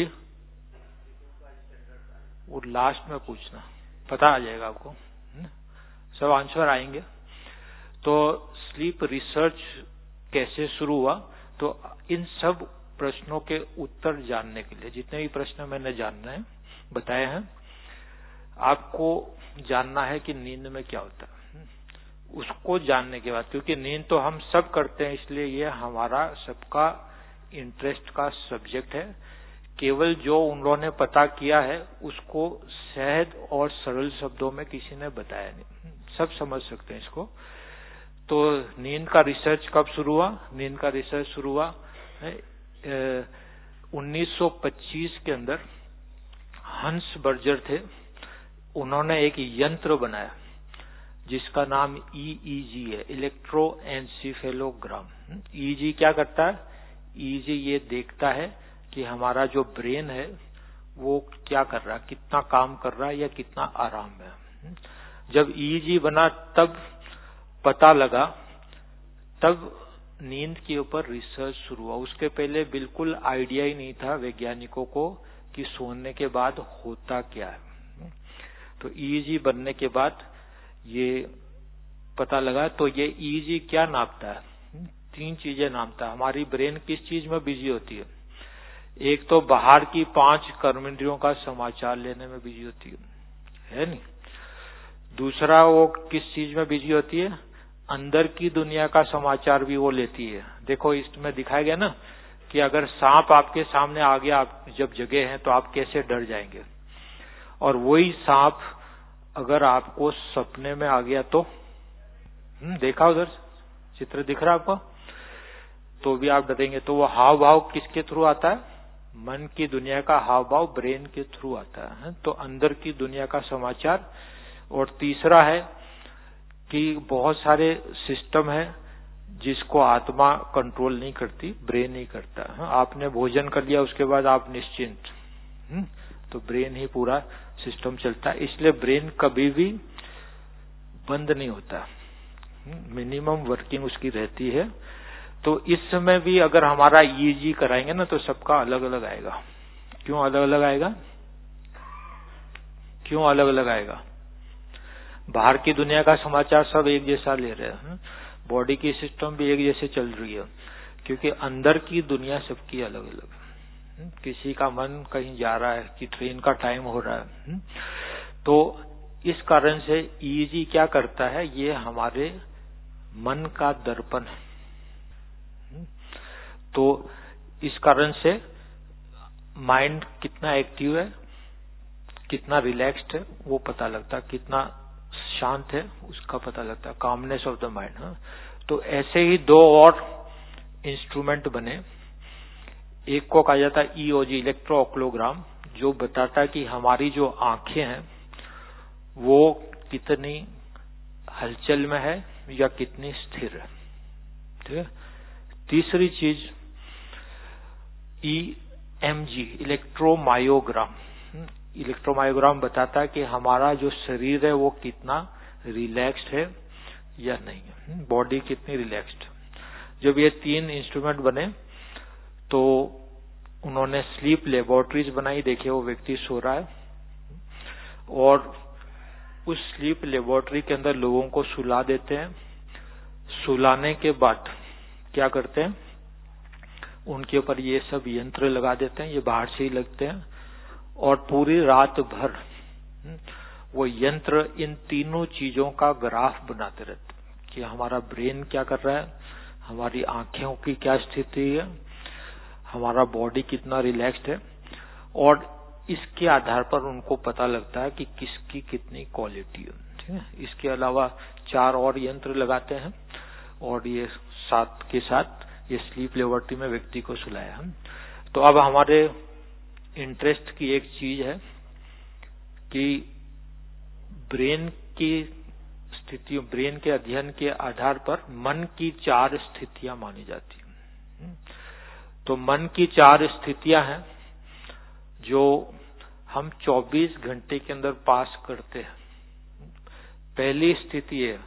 वो लास्ट में पूछना, पता आ जाएगा आपको, सब आंसर आएंगे। तो स्लीप रिसर्च कैसे शुरू हुआ? तो इन सब प्रश्नों के उत्तर जानने के लिए, जितने भी प्रश्न मैंने जानना है बताए हैं, आपको जानना है कि नींद में क्या होता है। उसको जानने के बाद, क्योंकि नींद तो हम सब करते हैं, इसलिए ये हमारा सबका इंटरेस्ट का सब्जेक्ट है। केवल जो उन्होंने पता किया है उसको सहज और सरल शब्दों में किसी ने बताया नहीं, सब समझ सकते हैं इसको। तो नींद का रिसर्च कब शुरू हुआ? नींद का रिसर्च शुरू हुआ उन्नीस सौ पच्चीस के अंदर। हंस बर्जर थे, उन्होंने एक यंत्र बनाया जिसका नाम ईईजी है, इलेक्ट्रोएन्सेफेलोग्राम। ईईजी क्या करता है? ईईजी ये देखता है कि हमारा जो ब्रेन है वो क्या कर रहा है, कितना काम कर रहा है या कितना आराम है। जब ईईजी बना तब पता लगा, तब नींद के ऊपर रिसर्च शुरू हुआ। उसके पहले बिल्कुल आइडिया ही नहीं था वैज्ञानिकों को कि सोने के बाद होता क्या है। तो ईईजी बनने के बाद ये पता लगा, तो ये ईईजी क्या नापता है? तीन चीजें नापता है। हमारी ब्रेन किस चीज में बिजी होती है? एक तो बाहर की पांच कर्मेंद्रियों का समाचार लेने में बिजी होती है, है नहीं? दूसरा वो किस चीज में बिजी होती है? अंदर की दुनिया का समाचार भी वो लेती है। देखो इसमें दिखाया गया ना कि अगर सांप आपके सामने आ गया, आप जब जगे हैं तो आप कैसे डर जाएंगे, और वही सांप अगर आपको सपने में आ गया तो हम्म देखा उधर चित्र दिख रहा आपको, तो भी आप डरेंगे। तो वो हाव भाव किसके थ्रू आता है? मन की दुनिया का हाव भाव ब्रेन के थ्रू आता है। तो अंदर की दुनिया का समाचार। और तीसरा है कि बहुत सारे सिस्टम है जिसको आत्मा कंट्रोल नहीं करती, ब्रेन ही करता है। आपने भोजन कर लिया, उसके बाद आप निश्चिंत, तो ब्रेन ही पूरा सिस्टम चलता है। इसलिए ब्रेन कभी भी बंद नहीं होता, मिनिमम वर्किंग उसकी रहती है। तो इस समय भी अगर हमारा ईईजी कराएंगे ना तो सबका अलग अलग आएगा। क्यों अलग अलग आएगा? क्यों अलग अलग आएगा? बाहर की दुनिया का समाचार सब एक जैसा ले रहे हैं, बॉडी की सिस्टम भी एक जैसे चल रही है, क्योंकि अंदर की दुनिया सबकी अलग अलग। किसी का मन कहीं जा रहा है कि ट्रेन का टाइम हो रहा है, तो इस कारण से ईईजी क्या करता है? ये हमारे मन का दर्पण है। तो इस कारण से माइंड कितना एक्टिव है, कितना रिलैक्स्ड है वो पता लगता है, कितना शांत है उसका पता लगता है, कामनेस ऑफ द माइंड। तो ऐसे ही दो और इंस्ट्रूमेंट बने। एक को कहा जाता है ईओजी, इलेक्ट्रोऑक्लोग्राम, जो बताता है कि हमारी जो आंखें हैं वो कितनी हलचल में है या कितनी स्थिर है। ठीक है। तीसरी चीज ईएमजी, इलेक्ट्रोमायोग्राम। इलेक्ट्रोमायोग्राम बताता है कि हमारा जो शरीर है वो कितना रिलैक्स्ड है या नहीं है, बॉडी कितनी रिलैक्स्ड। जब ये तीन इंस्ट्रूमेंट बने तो उन्होंने स्लीप लेबोरेटरीज बनाई। देखिए वो व्यक्ति सो रहा है और उस स्लीप लेबोरेटरी के अंदर लोगों को सुला देते हैं। सुलाने के बाद क्या करते हैं? उनके ऊपर ये सब यंत्र लगा देते हैं, ये बाहर से ही लगते हैं, और पूरी रात भर वो यंत्र इन तीनों चीजों का ग्राफ बनाते रहते हैं कि हमारा ब्रेन क्या कर रहा है, हमारी आंखों की क्या स्थिति है, हमारा बॉडी कितना रिलैक्स्ड है, और इसके आधार पर उनको पता लगता है कि किसकी कितनी क्वालिटी है। ठीक है। इसके अलावा चार और यंत्र लगाते हैं और ये साथ के साथ ये स्लीप लेबोरेटरी में व्यक्ति को सुलाया। तो अब हमारे इंटरेस्ट की एक चीज है कि ब्रेन की स्थितियों, ब्रेन के अध्ययन के आधार पर मन की चार स्थितियां मानी जाती हैं। तो मन की चार स्थितियां हैं जो हम चौबीस घंटे के अंदर पास करते हैं। पहली स्थिति है,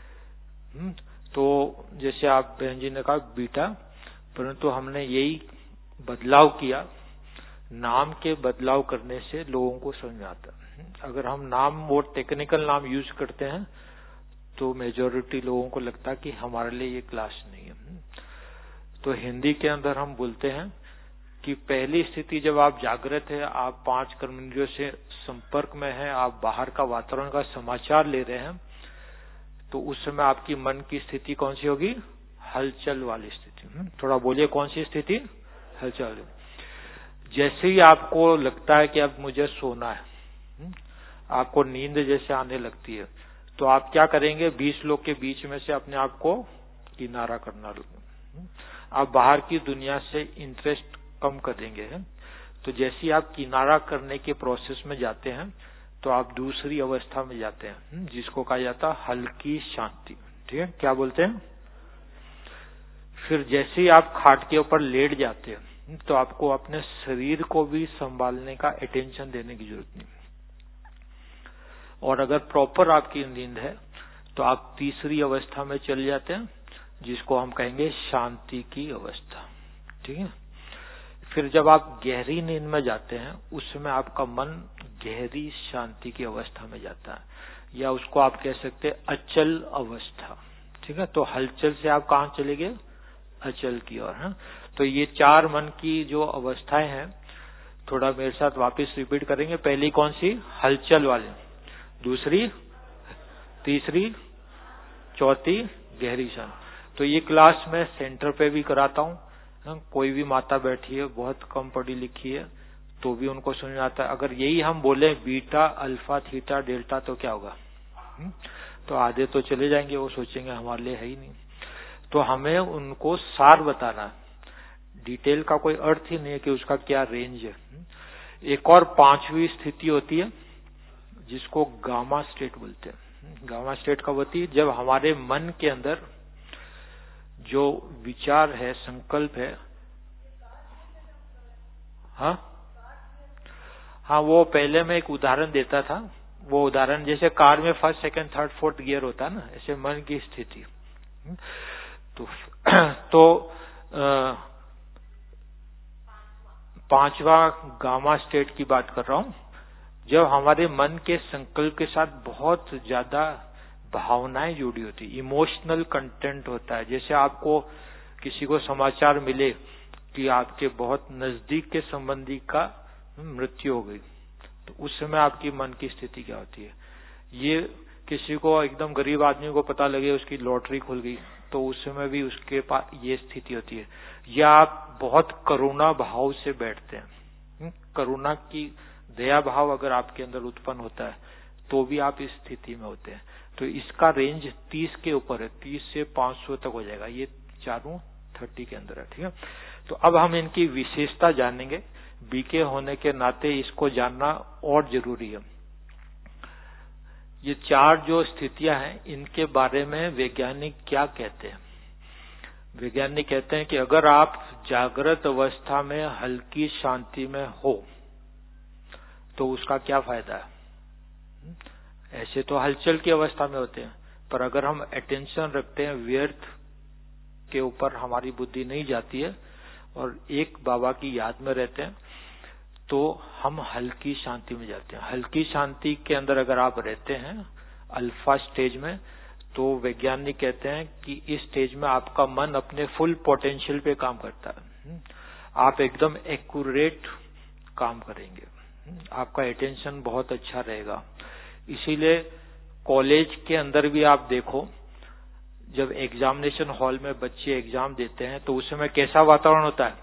तो जैसे आप बहन जी ने कहा बीटा, परंतु हमने यही बदलाव किया, नाम के बदलाव करने से लोगों को समझ आता। अगर हम नाम और टेक्निकल नाम यूज करते हैं तो मेजॉरिटी लोगों को लगता है कि हमारे लिए ये क्लास नहीं है। तो हिंदी के अंदर हम बोलते हैं कि पहली स्थिति जब आप जागृत है, आप पांच कर्मेंद्रियों से संपर्क में हैं, आप बाहर का वातावरण का समाचार ले रहे हैं, तो उस समय आपकी मन की स्थिति कौन सी होगी? हलचल वाली स्थिति। थोड़ा बोलिए कौन सी स्थिति? हलचल। जैसे ही आपको लगता है कि अब मुझे सोना है, आपको नींद जैसे आने लगती है, तो आप क्या करेंगे? बीस लोग के बीच में से अपने आप को किनारा करना लगेंगे। आप बाहर की दुनिया से इंटरेस्ट कम कर देंगे। तो जैसे ही आप किनारा करने के प्रोसेस में जाते हैं तो आप दूसरी अवस्था में जाते हैं जिसको कहा जाता है हल्की शांति। ठीक है। क्या बोलते हैं? फिर जैसे ही आप खाट के ऊपर लेट जाते हैं तो आपको अपने शरीर को भी संभालने का अटेंशन देने की जरूरत नहीं। और अगर प्रॉपर आपकी नींद है तो आप तीसरी अवस्था में चले जाते हैं जिसको हम कहेंगे शांति की अवस्था। ठीक है। फिर जब आप गहरी नींद में जाते हैं उस समय आपका मन गहरी शांति की अवस्था में जाता है, या उसको आप कह सकते हैं अचल अवस्था। ठीक है, तो हलचल से आप कहाँ चले गए? अचल की ओर। है, तो ये चार मन की जो अवस्थाएं हैं, थोड़ा मेरे साथ वापस रिपीट करेंगे। पहली कौन सी? हलचल वाली, दूसरी, तीसरी, चौथी गहरी शांति। तो ये क्लास मैं सेंटर पे भी कराता हूँ। कोई भी माता बैठी है, बहुत कम पढ़ी लिखी है, तो भी उनको समझ आता है। अगर यही हम बोले बीटा, अल्फा, थीटा, डेल्टा, तो क्या होगा? तो आधे तो चले जाएंगे, वो सोचेंगे हमारे लिए है ही नहीं। तो हमें उनको सार बताना है। डिटेल का कोई अर्थ ही नहीं है कि उसका क्या रेंज है। एक और पांचवी स्थिति होती है जिसको गामा स्टेट बोलते हैं। गामा स्टेट कब होती है? जब हमारे मन के अंदर जो विचार है, संकल्प है, हाँ हाँ वो पहले मैं एक उदाहरण देता था। वो उदाहरण जैसे कार में first, second, third, fourth gear होता है ना, ऐसे मन की स्थिति। तो तो आ, पांचवा गामा स्टेट की बात कर रहा हूं, जब हमारे मन के संकल्प के साथ बहुत ज्यादा भावनाएं जुड़ी होती, इमोशनल कंटेंट होता है। जैसे आपको किसी को समाचार मिले कि आपके बहुत नजदीक के संबंधी का मृत्यु हो गई, तो उस समय आपकी मन की स्थिति क्या होती है? ये किसी को एकदम गरीब आदमी को पता लगे उसकी लॉटरी खुल गई, तो उस समय भी उसके पास ये स्थिति होती है। या आप बहुत करुणा भाव से बैठते हैं, करुणा की दया भाव अगर आपके अंदर उत्पन्न होता है, तो भी आप इस स्थिति में होते हैं। तो इसका रेंज तीस के ऊपर है, तीस से पांच सौ तक हो जाएगा। ये चारों थर्टी के अंदर है। ठीक है, तो अब हम इनकी विशेषता जानेंगे। बीके होने के नाते इसको जानना और जरूरी है। ये चार जो स्थितियां हैं, इनके बारे में वैज्ञानिक क्या कहते हैं? वैज्ञानिक कहते हैं कि अगर आप जागृत अवस्था में हल्की शांति में हो तो उसका क्या फायदा है? ऐसे तो हलचल की अवस्था में होते हैं, पर अगर हम अटेंशन रखते हैं, व्यर्थ के ऊपर हमारी बुद्धि नहीं जाती है और एक बाबा की याद में रहते हैं, तो हम हल्की शांति में जाते हैं। हल्की शांति के अंदर अगर आप रहते हैं अल्फा स्टेज में, तो वैज्ञानिक कहते हैं कि इस स्टेज में आपका मन अपने फुल पोटेंशियल पे काम करता है। आप एकदम एक्यूरेट काम करेंगे, आपका अटेंशन बहुत अच्छा रहेगा। इसीलिए कॉलेज के अंदर भी आप देखो, जब एग्जामिनेशन हॉल में बच्चे एग्जाम देते हैं तो उस समय कैसा वातावरण होता है?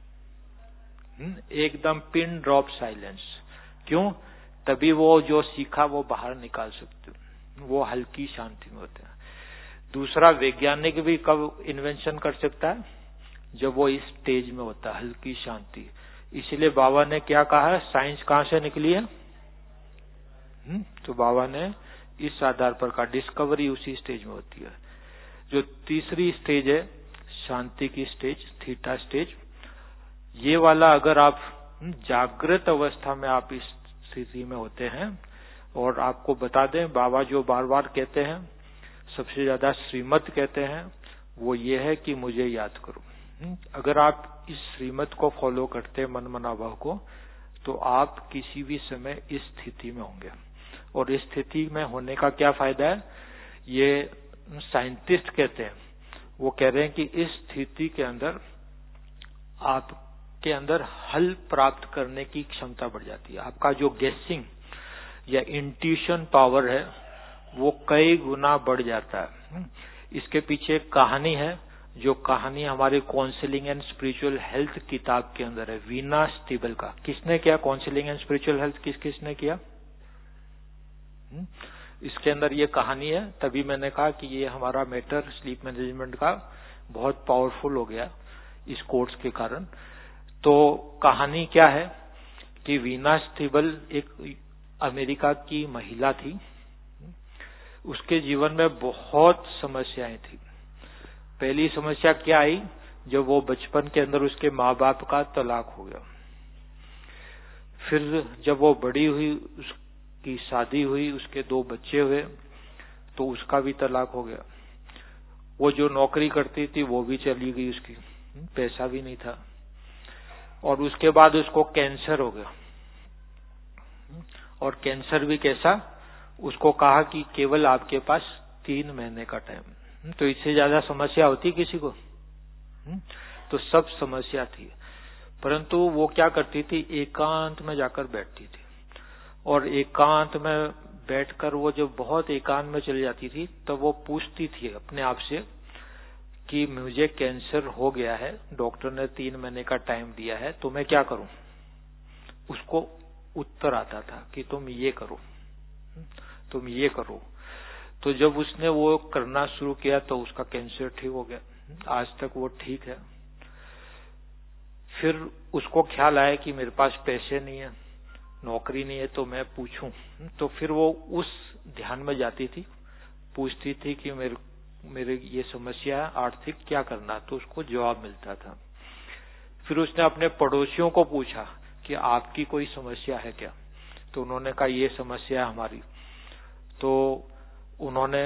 एकदम पिन ड्रॉप साइलेंस। क्यों? तभी वो जो सीखा वो बाहर निकाल सकते, वो हल्की शांति में होते हैं। दूसरा, वैज्ञानिक भी कब इन्वेंशन कर सकता है? जब वो इस स्टेज में होता है, हल्की शांति। इसलिए बाबा ने क्या कहा है, साइंस कहां से निकली है? हुँ? तो बाबा ने इस आधार पर कहा डिस्कवरी उसी स्टेज में होती है। जो तीसरी स्टेज है, शांति की स्टेज, थीटा स्टेज, ये वाला अगर आप जागृत अवस्था में आप इस स्थिति में होते हैं, और आपको बता दें बाबा जो बार बार कहते हैं, सबसे ज्यादा श्रीमत कहते हैं, वो ये है कि मुझे याद करो। अगर आप इस श्रीमत को फॉलो करते हैं, मन मना भाव को, तो आप किसी भी समय इस स्थिति में होंगे। और इस स्थिति में होने का क्या फायदा है? ये साइंटिस्ट कहते हैं, वो कह रहे हैं कि इस स्थिति के अंदर आपके अंदर हल प्राप्त करने की क्षमता बढ़ जाती है। आपका जो गेसिंग या इंट्यूशन पावर है वो कई गुना बढ़ जाता है। इसके पीछे एक कहानी है, जो कहानी हमारे काउंसलिंग एंड स्पिरिचुअल हेल्थ किताब के अंदर है, वीना स्टीबल का। किसने किया काउंसलिंग एंड स्पिरिचुअल हेल्थ? किस किसने किया? इसके अंदर ये कहानी है। तभी मैंने कहा कि ये हमारा मैटर स्लीप मैनेजमेंट का बहुत पावरफुल हो गया इस कोर्स के कारण। तो कहानी क्या है कि वीना स्टीबल एक अमेरिका की महिला थी। उसके जीवन में बहुत समस्याएं थी। पहली समस्या क्या आई? जब वो बचपन के अंदर उसके माँ बाप का तलाक हो गया। फिर जब वो बड़ी हुई, उसकी शादी हुई, उसके दो बच्चे हुए, तो उसका भी तलाक हो गया। वो जो नौकरी करती थी वो भी चली गई, उसकी पैसा भी नहीं था। और उसके बाद उसको कैंसर हो गया। और कैंसर भी कैसा, उसको कहा कि केवल आपके पास तीन महीने का टाइम, तो इससे ज्यादा समस्या होती किसी को? तो सब समस्या थी, परंतु वो क्या करती थी, एकांत में जाकर बैठती थी, और एकांत में बैठकर वो जब बहुत एकांत में चली जाती थी तब वो पूछती थी अपने आप से कि मुझे कैंसर हो गया है, डॉक्टर ने तीन महीने का टाइम दिया है, तो मैं क्या करूं? उसको उत्तर आता था कि तुम ये करो, तुम ये करो। तो जब उसने वो करना शुरू किया तो उसका कैंसर ठीक हो गया, आज तक वो ठीक है। फिर उसको ख्याल आया कि मेरे पास पैसे नहीं है, नौकरी नहीं है, तो मैं पूछूं। तो फिर वो उस ध्यान में जाती थी, पूछती थी कि मेरे मेरे ये समस्या है आर्थिक, क्या करना, तो उसको जवाब मिलता था। फिर उसने अपने पड़ोसियों को पूछा कि आपकी कोई समस्या है क्या, तो उन्होंने कहा ये समस्या है हमारी। तो उन्होंने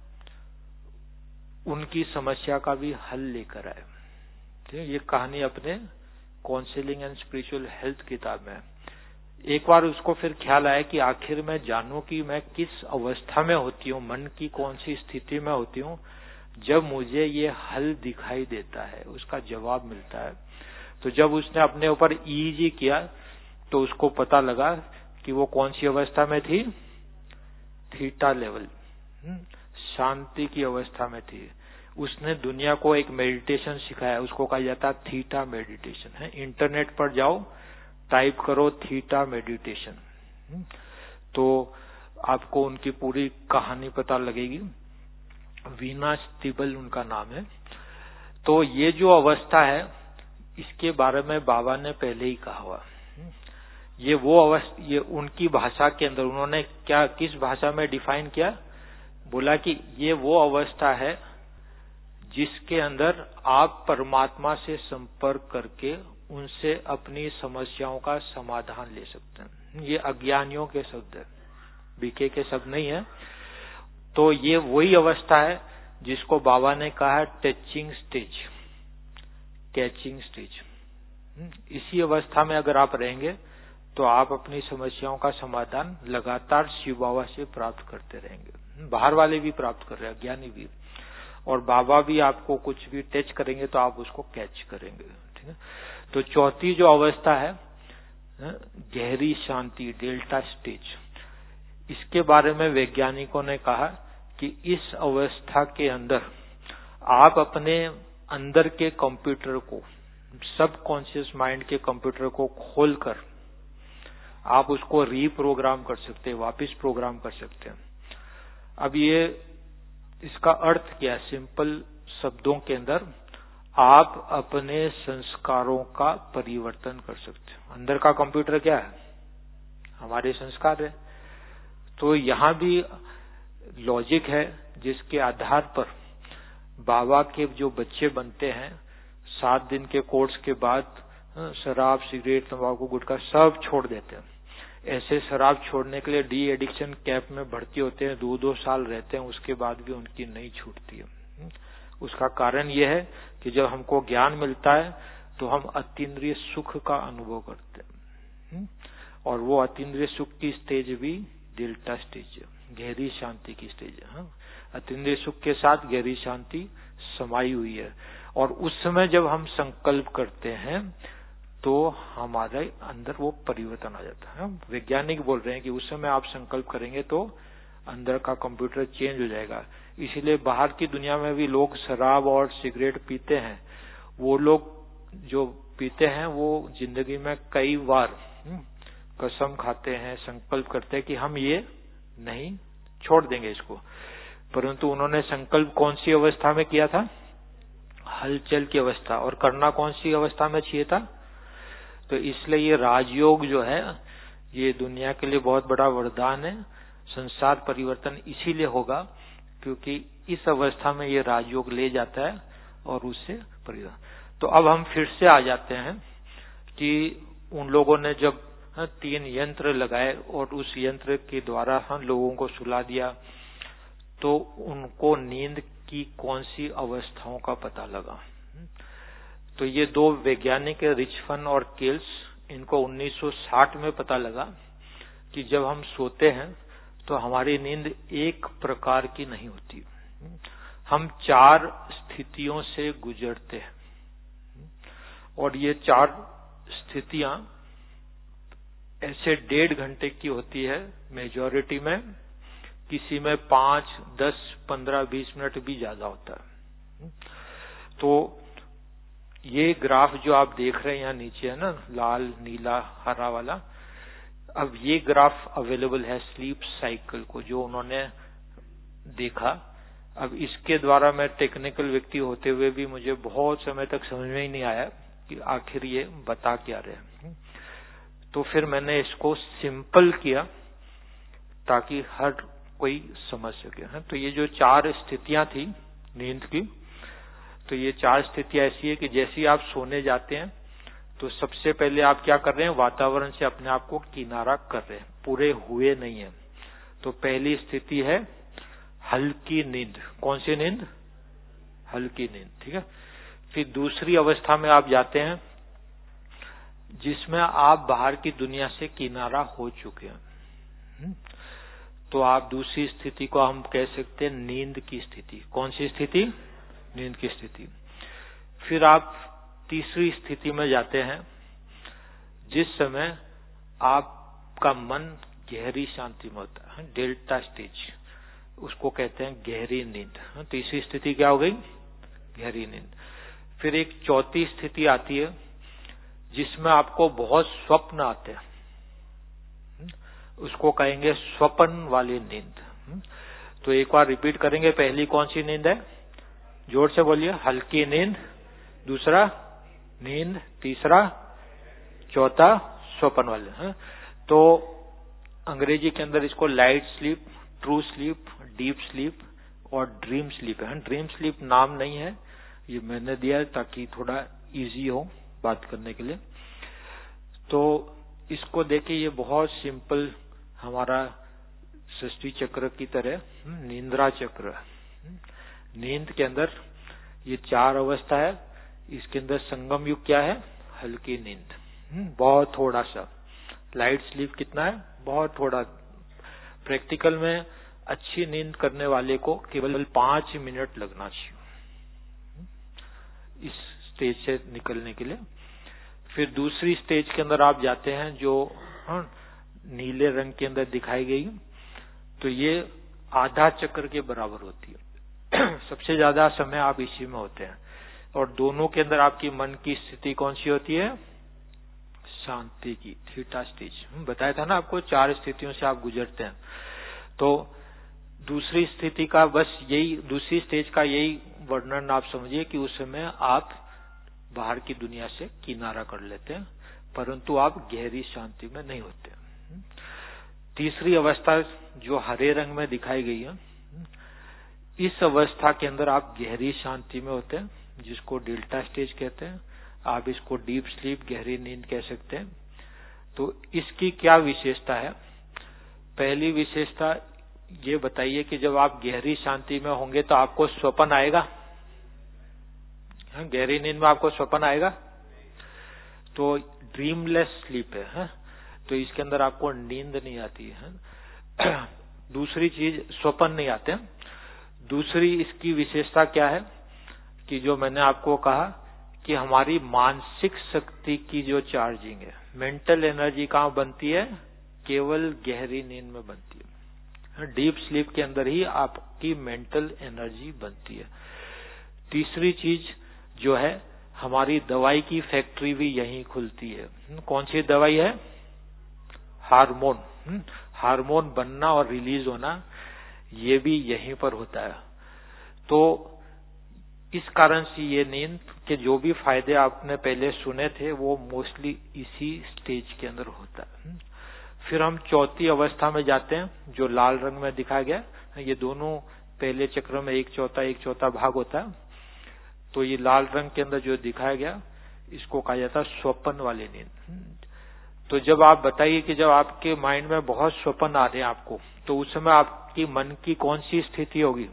उनकी समस्या का भी हल लेकर आए। ठीक, ये कहानी अपने काउंसलिंग एंड स्पिरिचुअल हेल्थ किताब में है। एक बार उसको फिर ख्याल आया कि आखिर मैं जानूं कि मैं किस अवस्था में होती हूँ, मन की कौन सी स्थिति में होती हूँ, जब मुझे ये हल दिखाई देता है, उसका जवाब मिलता है। तो जब उसने अपने ऊपर ईईजी किया तो उसको पता लगा कि वो कौन सी अवस्था में थी, थीटा लेवल, शांति की अवस्था में थी। उसने दुनिया को एक मेडिटेशन सिखाया, उसको कहा जाता है थीटा मेडिटेशन है। इंटरनेट पर जाओ, टाइप करो थीटा मेडिटेशन, तो आपको उनकी पूरी कहानी पता लगेगी। वीना स्टीबल उनका नाम है। तो ये जो अवस्था है, इसके बारे में बाबा ने पहले ही कहा हुआ। ये वो अवस्था, ये उनकी भाषा के अंदर उन्होंने क्या, किस भाषा में डिफाइन किया, बोला कि ये वो अवस्था है जिसके अंदर आप परमात्मा से संपर्क करके उनसे अपनी समस्याओं का समाधान ले सकते हैं। ये अज्ञानियों के शब्द है, बीके के शब्द नहीं है। तो ये वही अवस्था है जिसको बाबा ने कहा है टचिंग स्टेज, कैचिंग स्टेज। इसी अवस्था में अगर आप रहेंगे तो आप अपनी समस्याओं का समाधान लगातार शिव बाबा से प्राप्त करते रहेंगे। बाहर वाले भी प्राप्त कर रहे हैं, अज्ञानी भी, और बाबा भी आपको कुछ भी टच करेंगे तो आप उसको कैच करेंगे। ठीक है। तो चौथी जो अवस्था है, गहरी शांति, डेल्टा स्टेज, इसके बारे में वैज्ञानिकों ने कहा कि इस अवस्था के अंदर आप अपने अंदर के कंप्यूटर को, सब कॉन्शियस माइंड के कंप्यूटर को खोलकर आप उसको रीप्रोग्राम कर सकते हैं, वापस प्रोग्राम कर सकते हैं। अब ये इसका अर्थ क्या है, सिंपल शब्दों के अंदर आप अपने संस्कारों का परिवर्तन कर सकते हैं। अंदर का कंप्यूटर क्या है, हमारे संस्कार है। तो यहाँ भी लॉजिक है जिसके आधार पर बाबा के जो बच्चे बनते हैं, सात दिन के कोर्स के बाद शराब, सिगरेट, तंबाकू, गुटखा सब छोड़ देते हैं। ऐसे शराब छोड़ने के लिए डी एडिक्शन कैंप में भर्ती होते हैं, दो दो साल रहते हैं, उसके बाद भी उनकी नहीं छूटती है। उसका कारण यह है कि जब हमको ज्ञान मिलता है तो हम अतीन्द्रिय सुख का अनुभव करते हैं, और वो अतीन्द्रिय सुख की स्टेज भी डेल्टा स्टेज है, गहरी शांति की स्टेज है। अतीन्द्रिय सुख के साथ गहरी शांति समाई हुई है, और उस समय जब हम संकल्प करते हैं तो हमारे अंदर वो परिवर्तन आ जाता है। वैज्ञानिक बोल रहे हैं कि उस समय आप संकल्प करेंगे तो अंदर का कंप्यूटर चेंज हो जाएगा। इसीलिए बाहर की दुनिया में भी लोग शराब और सिगरेट पीते हैं। वो लोग जो पीते हैं वो जिंदगी में कई बार कसम खाते हैं, संकल्प करते हैं कि हम ये नहीं छोड़ देंगे इसको, परंतु उन्होंने संकल्प कौन सी अवस्था में किया था, हलचल की अवस्था, और करना कौन सी अवस्था में चाहिए था। तो इसलिए ये राजयोग जो है ये दुनिया के लिए बहुत बड़ा वरदान है। संसार परिवर्तन इसीलिए होगा क्योंकि इस अवस्था में ये राजयोग ले जाता है और उससे परिवर्तन। तो अब हम फिर से आ जाते हैं कि उन लोगों ने जब तीन यंत्र लगाए और उस यंत्र के द्वारा हम लोगों को सुला दिया, तो उनको नींद की कौन सी अवस्थाओं का पता लगा। तो ये दो वैज्ञानिक रिचफन और केल्स, इनको उन्नीस सौ साठ में पता लगा कि जब हम सोते हैं तो हमारी नींद एक प्रकार की नहीं होती, हम चार स्थितियों से गुजरते हैं और ये चार स्थितियां ऐसे डेढ़ घंटे की होती है मेजॉरिटी में, किसी में पांच दस पंद्रह बीस मिनट भी ज्यादा होता है। तो ये ग्राफ जो आप देख रहे हैं यहाँ नीचे है ना, लाल नीला हरा वाला, अब ये ग्राफ अवेलेबल है स्लीप साइकिल को जो उन्होंने देखा। अब इसके द्वारा मैं टेक्निकल व्यक्ति होते हुए भी मुझे बहुत समय तक समझ में ही नहीं आया कि आखिर ये बता क्या रहे हैं। तो फिर मैंने इसको सिंपल किया ताकि हर कोई समझ सके। तो ये जो चार स्थितियां थी नींद की, तो ये चार स्थितियां ऐसी है कि जैसे ही आप सोने जाते हैं तो सबसे पहले आप क्या कर रहे हैं, वातावरण से अपने आप को किनारा कर रहे हैं, पूरे हुए नहीं है। तो पहली स्थिति है हल्की नींद। कौन सी नींद? हल्की नींद, ठीक है। फिर दूसरी अवस्था में आप जाते हैं जिसमें आप बाहर की दुनिया से किनारा हो चुके हैं, तो आप दूसरी स्थिति को हम कह सकते हैं नींद की स्थिति। कौन सी स्थिति? नींद की स्थिति। फिर आप तीसरी स्थिति में जाते हैं जिस समय आपका मन गहरी शांति में होता है, डेल्टा स्टेज, उसको कहते हैं गहरी नींद। तीसरी स्थिति क्या हो गई? गहरी नींद। फिर एक चौथी स्थिति आती है जिसमें आपको बहुत स्वप्न आते हैं, उसको कहेंगे स्वप्न वाली नींद। तो एक बार रिपीट करेंगे, पहली कौन सी नींद है? जोर से बोलिए। हल्की नींद, दूसरा नींद, तीसरा, चौथा स्वप्न वाले। तो अंग्रेजी के अंदर इसको light sleep, true sleep, deep sleep और ड्रीम स्लीप है। ड्रीम स्लीप नाम नहीं है, ये मैंने दिया है ताकि थोड़ा इजी हो बात करने के लिए। तो इसको देखिए, ये बहुत सिंपल हमारा सृष्टि चक्र की तरह निंद्रा चक्र। नींद के अंदर ये चार अवस्था है, इसके अंदर संगम युग क्या है? हल्की नींद, बहुत थोड़ा सा। लाइट स्लीप कितना है? बहुत थोड़ा। प्रैक्टिकल में अच्छी नींद करने वाले को केवल पांच मिनट लगना चाहिए इस स्टेज से निकलने के लिए। फिर दूसरी स्टेज के अंदर आप जाते हैं जो हाँ, नीले रंग के अंदर दिखाई गई, तो ये आधा चक्र के बराबर होती है। सबसे ज्यादा समय आप इसी में होते हैं और दोनों के अंदर आपकी मन की स्थिति कौन सी होती है? शांति की, थीटा स्टेज। बताया था ना आपको, चार स्थितियों से आप गुजरते हैं। तो दूसरी स्थिति का बस यही, दूसरी स्टेज का यही वर्णन आप समझिए कि उस समय आप बाहर की दुनिया से किनारा कर लेते हैं, परंतु आप गहरी शांति में नहीं होते। तीसरी अवस्था जो हरे रंग में दिखाई गई है, इस अवस्था के अंदर आप गहरी शांति में होते हैं, जिसको डेल्टा स्टेज कहते हैं। आप इसको डीप स्लीप, गहरी नींद कह सकते हैं। तो इसकी क्या विशेषता है? पहली विशेषता ये बताइए कि जब आप गहरी शांति में होंगे तो आपको स्वप्न आएगा? गहरी नींद में आपको स्वप्न आएगा? तो ड्रीमलेस स्लीप है, है? तो इसके अंदर आपको नींद नहीं आती है। दूसरी चीज, स्वप्न नहीं आते हैं। दूसरी इसकी विशेषता क्या है कि जो मैंने आपको कहा कि हमारी मानसिक शक्ति की जो चार्जिंग है, मेंटल एनर्जी कहाँ बनती है? केवल गहरी नींद में बनती है। डीप स्लीप के अंदर ही आपकी मेंटल एनर्जी बनती है। तीसरी चीज जो है, हमारी दवाई की फैक्ट्री भी यहीं खुलती है। कौन सी दवाई है? हार्मोन। हार्मोन बनना और रिलीज होना ये भी यहीं पर होता है। तो इस कारण से ये नींद के जो भी फायदे आपने पहले सुने थे वो मोस्टली इसी स्टेज के अंदर होता है। फिर हम चौथी अवस्था में जाते हैं जो लाल रंग में दिखाया गया। ये दोनों पहले चक्र में एक चौथा एक चौथा भाग होता है। तो ये लाल रंग के अंदर जो दिखाया गया इसको कहा जाता है स्वप्न वाली नींद। तो जब आप बताइए कि जब आपके माइंड में बहुत स्वप्न आ रहे हैं आपको, तो उस समय आपकी मन की कौन सी स्थिति होगी?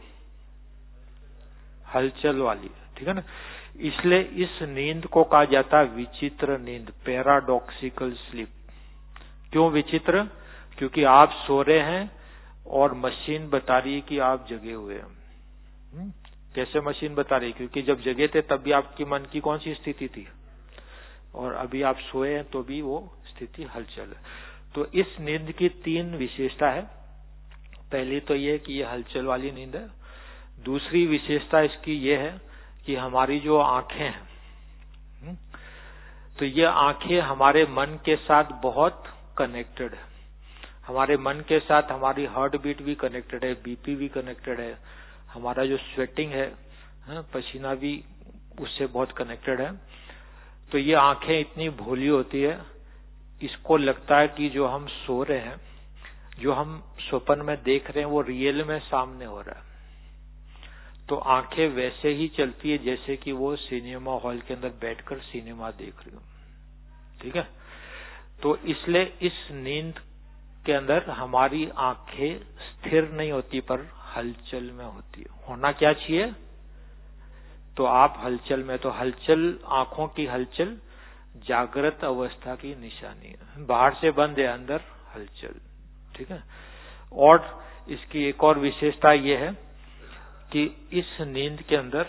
हलचल वाली, ठीक है ना। इसलिए इस नींद को कहा जाता है विचित्र नींद, पैराडॉक्सिकल स्लीप। क्यों विचित्र? क्योंकि आप सो रहे हैं और मशीन बता रही है कि आप जगे हुए हैं। कैसे मशीन बता रही है? क्योंकि जब जगे थे तब भी आपकी मन की कौन सी स्थिति थी, और अभी आप सोए हैं तो भी वो स्थिति हलचल है। तो इस नींद की तीन विशेषता है। पहली तो ये कि ये हलचल वाली नींद है। दूसरी विशेषता इसकी ये है कि हमारी जो आंखें हैं, तो ये आंखें हमारे मन के साथ बहुत कनेक्टेड है। हमारे मन के साथ हमारी हार्ट बीट भी कनेक्टेड है, बीपी भी कनेक्टेड है, हमारा जो स्वेटिंग है, पसीना भी उससे बहुत कनेक्टेड है। तो ये आंखें इतनी भोली होती है, इसको लगता है कि जो हम सो रहे हैं, जो हम स्वप्न में देख रहे हैं, वो रियल में सामने हो रहा है। तो आंखें वैसे ही चलती है जैसे कि वो सिनेमा हॉल के अंदर बैठकर सिनेमा देख रही हो। ठीक है। तो इसलिए इस नींद के अंदर हमारी आंखें स्थिर नहीं होती पर हलचल में होती है। होना क्या चाहिए? तो आप हलचल में, तो हलचल, आंखों की हलचल जागृत अवस्था की निशानी है। बाहर से बंद है, अंदर हलचल। ठीक है। और इसकी एक और विशेषता यह है कि इस नींद के अंदर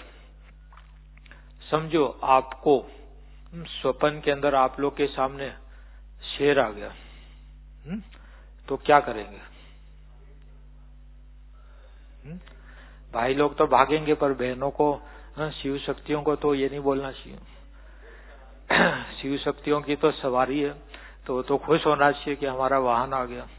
समझो आपको स्वप्न के अंदर आप लोग के सामने शेर आ गया, हुँ? तो क्या करेंगे? हुँ? भाई लोग तो भागेंगे, पर बहनों को, शिव शक्तियों को तो ये नहीं बोलना चाहिए। शिव शक्तियों की तो सवारी है, तो वो तो खुश होना चाहिए कि हमारा वाहन आ गया।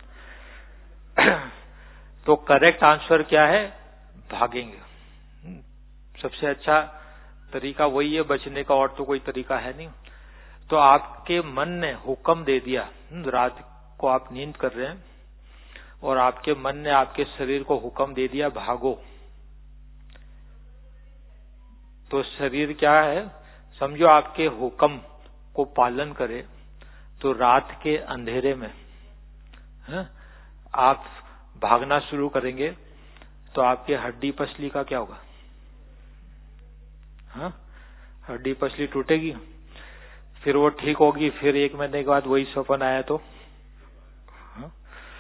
तो करेक्ट आंसर क्या है? भागेंगे। सबसे अच्छा तरीका वही है बचने का, और तो कोई तरीका है नहीं। तो आपके मन ने हुक्म दे दिया, रात को आप नींद कर रहे हैं और आपके मन ने आपके शरीर को हुक्म दे दिया भागो। तो शरीर क्या है, समझो आपके हुक्म को पालन करे, तो रात के अंधेरे में है, आप भागना शुरू करेंगे, तो आपके हड्डी पसली का क्या होगा? हाँ, हड्डी पसली टूटेगी, फिर वो ठीक होगी, फिर एक महीने के बाद वही स्वप्न आया तो हाँ?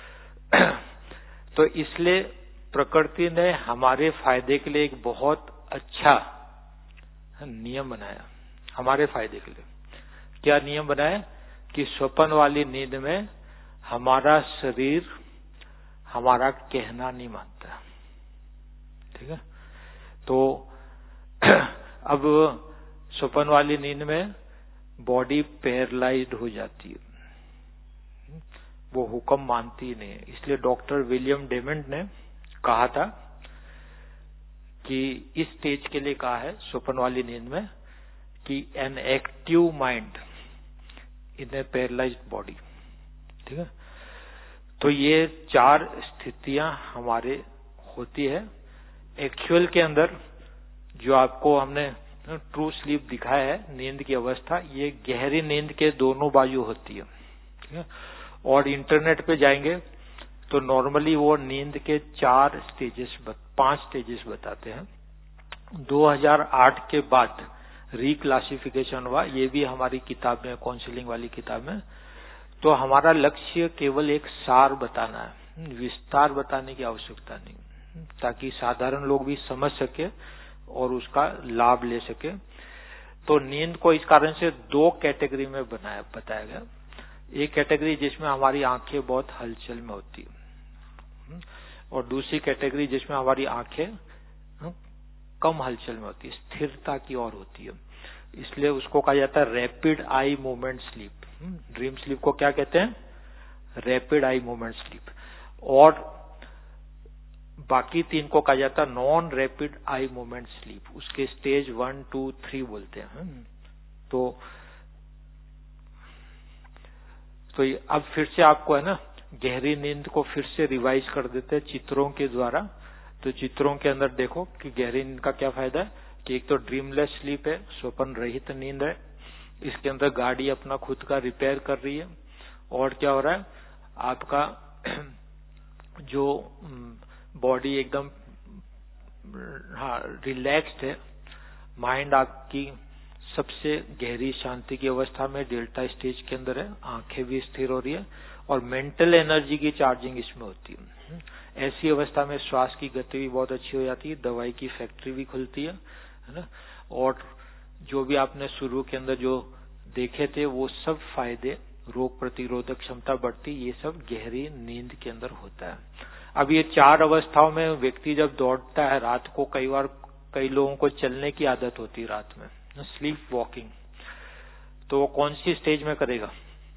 तो इसलिए प्रकृति ने हमारे फायदे के लिए एक बहुत अच्छा नियम बनाया, हमारे फायदे के लिए। क्या नियम बनाया? कि स्वप्न वाली नींद में हमारा शरीर हमारा कहना नहीं मानता। ठीक है। तो अब स्वप्न वाली नींद में बॉडी पैरालाइज्ड हो जाती है, वो हुक्म मानती नहीं है। इसलिए डॉक्टर विलियम डेमंड ने कहा था कि इस स्टेज के लिए कहा है स्वप्न वाली नींद में कि an active mind in a paralysed body. ठीक है। तो ये चार स्थितियां हमारे होती है। एक्चुअल के अंदर जो आपको हमने ट्रू स्लीप दिखाया है, नींद की अवस्था, ये गहरी नींद के दोनों बाजू होती है। ठीक है। और इंटरनेट पे जाएंगे तो नॉर्मली वो नींद के चार स्टेजेस, पांच स्टेजेस बताते हैं। दो हज़ार आठ के बाद रिक्लासिफिकेशन हुआ, ये भी हमारी किताब में, काउंसलिंग वाली किताब में। तो हमारा लक्ष्य केवल एक सार बताना है, विस्तार बताने की आवश्यकता नहीं, ताकि साधारण लोग भी समझ सके और उसका लाभ ले सके। तो नींद को इस कारण से दो कैटेगरी में बनाया बताया गया। एक कैटेगरी जिसमें हमारी आंखें बहुत हलचल में होती है, और दूसरी कैटेगरी जिसमें हमारी आंखें कम हलचल में होती है, स्थिरता की ओर होती है। इसलिए उसको कहा जाता है rapid eye movement sleep. Dream sleep को क्या कहते हैं? Rapid eye movement sleep. और बाकी तीन को कहा जाता है non rapid eye movement sleep. उसके स्टेज वन टू थ्री बोलते हैं। तो तो अब फिर से आपको है ना, गहरी नींद को फिर से रिवाइज कर देते हैं चित्रों के द्वारा। तो चित्रों के अंदर देखो कि गहरी नींद का क्या फायदा है कि एक तो ड्रीमलेस स्लीप है, स्वप्न रहित नींद है। इसके अंदर गाड़ी अपना खुद का रिपेयर कर रही है। और क्या हो रहा है, आपका जो बॉडी एकदम हाँ रिलैक्स्ड है, माइंड आपकी सबसे गहरी शांति की अवस्था में डेल्टा स्टेज के अंदर है, आंखें भी स्थिर हो रही है और मेंटल एनर्जी की चार्जिंग इसमें होती है। ऐसी अवस्था में श्वास की गति भी बहुत अच्छी हो जाती है, दवाई की फैक्ट्री भी खुलती है, है ना। और जो भी आपने शुरू के अंदर जो देखे थे वो सब फायदे, रोग प्रतिरोधक क्षमता बढ़ती, ये सब गहरी नींद के अंदर होता है। अब ये चार अवस्थाओं में व्यक्ति जब दौड़ता है रात को, कई बार कई लोगों को चलने की आदत होती है रात में, स्लीप वॉकिंग, तो वो कौन सी स्टेज में करेगा?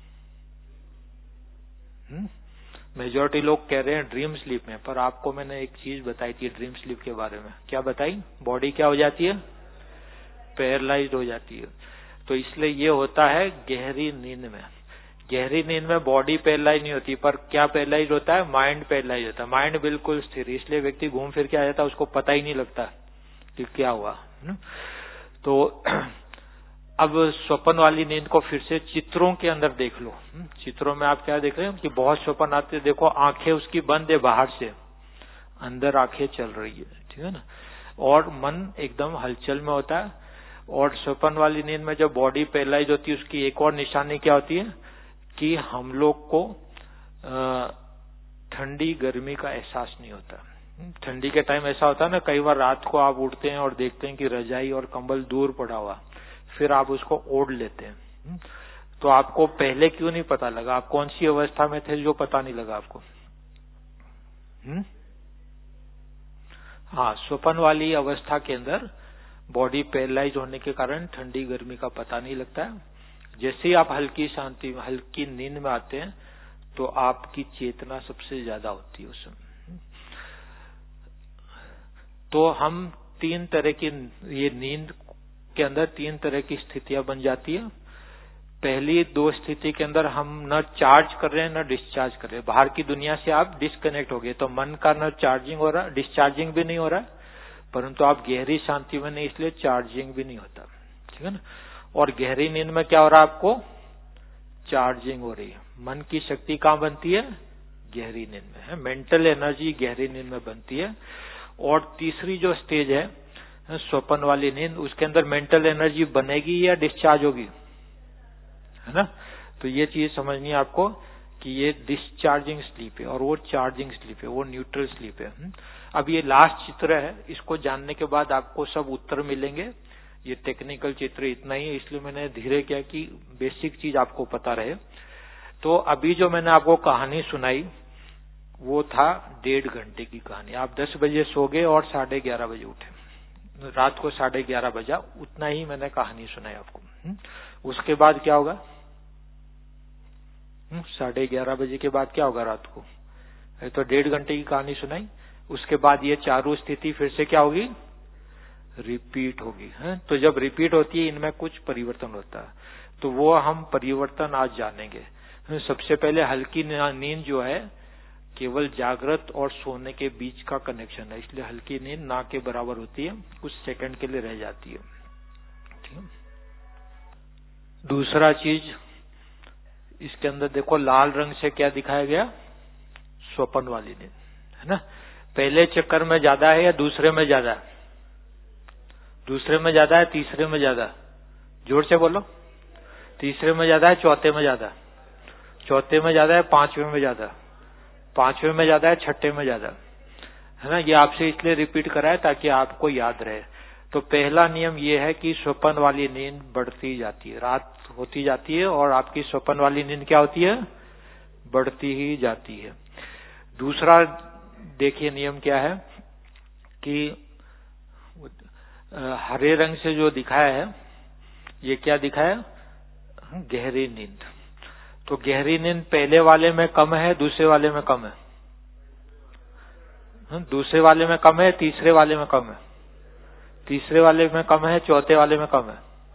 मेजॉरिटी लोग कह रहे हैं ड्रीम स्लीप में, पर आपको मैंने एक चीज बताई थी ड्रीम स्लीप के बारे में। क्या बताई? बॉडी क्या हो जाती है? पैरालाइज्ड हो जाती है। तो इसलिए ये होता है गहरी नींद में। गहरी नींद में बॉडी पैरालाइज नहीं होती, पर क्या पैरालाइज होता है? माइंड पैरालाइज होता है। माइंड बिल्कुल स्थिर, इसलिए व्यक्ति घूम फिर के आ जाता है, उसको पता ही नहीं लगता कि क्या हुआ। तो अब स्वप्न वाली नींद को फिर से चित्रों के अंदर देख लो। चित्रों में आप क्या देख रहे हैं कि बहुत स्वप्न आते हैं। देखो आंखें उसकी बंद है बाहर से, अंदर आंखें चल रही है, ठीक है ना, और मन एकदम हलचल में होता है। और स्वप्न वाली नींद में जब बॉडी पैरालाइज होती है, उसकी एक और निशानी क्या होती है कि हम लोग को ठंडी गर्मी का एहसास नहीं होता। ठंडी के टाइम ऐसा होता है ना, कई बार रात को आप उठते हैं और देखते हैं कि रजाई और कंबल दूर पड़ा हुआ, फिर आप उसको ओढ़ लेते हैं। तो आपको पहले क्यों नहीं पता लगा? आप कौन सी अवस्था में थे जो पता नहीं लगा आपको? हुँ? हाँ, स्वप्न वाली अवस्था के अंदर बॉडी पैरालाइज होने के कारण ठंडी गर्मी का पता नहीं लगता है। जैसे ही आप हल्की शांति हल्की नींद में आते हैं तो आपकी चेतना सबसे ज्यादा होती है उस समय। तो हम तीन तरह की, ये नींद के अंदर तीन तरह की स्थितियां बन जाती है। पहली दो स्थिति के अंदर हम न चार्ज कर रहे हैं न डिस्चार्ज कर रहे हैं। बाहर की दुनिया से आप डिस्कनेक्ट हो गए, तो मन का न चार्जिंग हो रहा, डिस्चार्जिंग भी नहीं हो रहा, परंतु आप गहरी शांति में नहीं, इसलिए चार्जिंग भी नहीं होता, ठीक है ना। और गहरी नींद में क्या हो रहा है? आपको चार्जिंग हो रही है। मन की शक्ति कहाँ बनती है? गहरी नींद में है। मेंटल एनर्जी गहरी नींद में बनती है। और तीसरी जो स्टेज है स्वप्न वाली नींद, उसके अंदर मेंटल एनर्जी बनेगी या डिस्चार्ज होगी, है ना। तो ये चीज समझनी है आपको कि ये डिस्चार्जिंग स्लीप है और वो चार्जिंग स्लीप है, वो न्यूट्रल स्लीप है। अब ये लास्ट चित्र है, इसको जानने के बाद आपको सब उत्तर मिलेंगे। ये टेक्निकल चित्र इतना ही है, इसलिए मैंने धीरे किया कि बेसिक चीज आपको पता रहे। तो अभी जो मैंने आपको कहानी सुनाई वो था डेढ़ घंटे की कहानी। आप दस बजे सो गए और साढ़े ग्यारह बजे उठे, रात को साढ़े ग्यारह बजा, उतना ही मैंने कहानी सुनाई आपको। उसके बाद क्या होगा? साढ़े ग्यारह बजे के बाद क्या होगा रात को? तो डेढ़ घंटे की कहानी सुनाई, उसके बाद ये चारों स्थिति फिर से क्या होगी? रिपीट होगी, है। तो जब रिपीट होती है इनमें कुछ परिवर्तन होता है, तो वो हम परिवर्तन आज जानेंगे। सबसे पहले हल्की नींद जो है केवल जागृत और सोने के बीच का कनेक्शन है, इसलिए हल्की नींद ना के बराबर होती है, कुछ सेकंड के लिए रह जाती है, ठीक है। दूसरा चीज इसके अंदर देखो, लाल रंग से क्या दिखाया गया? स्वप्न वाली नींद, है ना। पहले चक्कर में ज्यादा है या दूसरे में ज्यादा? दूसरे में ज्यादा है, तीसरे में ज्यादा? जोर से बोलो। तीसरे में ज्यादा है, चौथे में ज्यादा? चौथे में ज्यादा है, पांचवें में ज्यादा? पांचवें में ज्यादा है, छठे में ज्यादा, है ना। ये आपसे इसलिए रिपीट करा है ताकि आपको याद रहे। तो पहला नियम ये है कि स्वप्न वाली नींद बढ़ती जाती है, रात होती जाती है और आपकी स्वप्न वाली नींद क्या होती है? बढ़ती ही जाती है। दूसरा देखिए नियम क्या है कि हरे रंग से जो दिखाया है ये क्या दिखाया? गहरी नींद। तो गहरी नींद पहले वाले में कम है, दूसरे वाले में कम है? दूसरे वाले में कम है, तीसरे वाले में कम है? तीसरे वाले में कम है, चौथे वाले में कम है,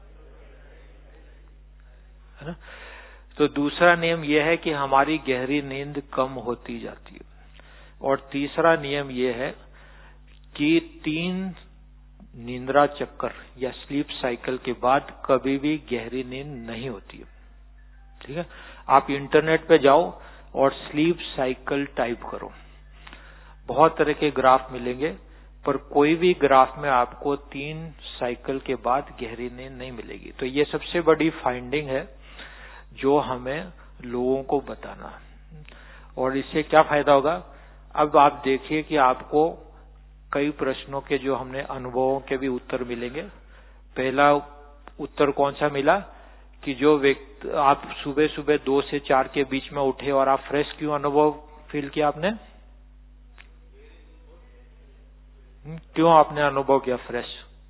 है ना। तो दूसरा नियम यह है कि हमारी गहरी नींद कम होती जाती है। और तीसरा नियम यह है कि तीन निंद्रा चक्कर या स्लीप साइकिल के बाद कभी भी गहरी नींद नहीं होती है, ठीक है। आप इंटरनेट पे जाओ और स्लीप साइकिल टाइप करो, बहुत तरह के ग्राफ मिलेंगे। पर कोई भी ग्राफ में आपको तीन साइकिल के बाद गहरी नींद नहीं मिलेगी। तो ये सबसे बड़ी फाइंडिंग है जो हमें लोगों को बताना। और इससे क्या फायदा होगा? अब आप देखिए कि आपको कई प्रश्नों के जो हमने अनुभवों के भी उत्तर मिलेंगे। पहला उत्तर कौन सा मिला कि जो व्यक्ति आप सुबह सुबह दो से चार के बीच में उठे और आप फ्रेश क्यों अनुभव फील किया? आपने क्यों आपने अनुभव किया फ्रेश?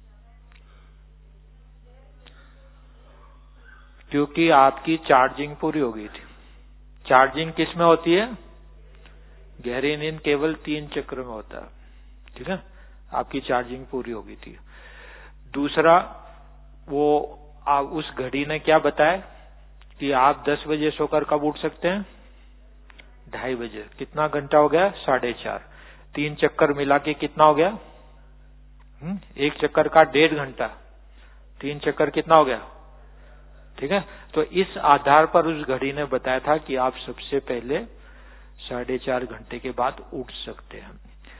क्योंकि आपकी चार्जिंग पूरी हो गई थी। चार्जिंग किस में होती है? गहरी नींद केवल तीन चक्र में होता है, ठीक है। आपकी चार्जिंग पूरी हो गई थी। दूसरा, वो आप उस घड़ी ने क्या बताया कि आप दस बजे सोकर कब उठ सकते हैं? ढाई बजे। कितना घंटा हो गया? साढ़े चार। तीन चक्कर मिला के कितना हो गया? हुँ? एक चक्कर का डेढ़ घंटा। तीन चक्कर कितना हो गया? ठीक है। तो इस आधार पर उस घड़ी ने बताया था कि आप सबसे पहले साढ़े चार घंटे के बाद उठ सकते हैं।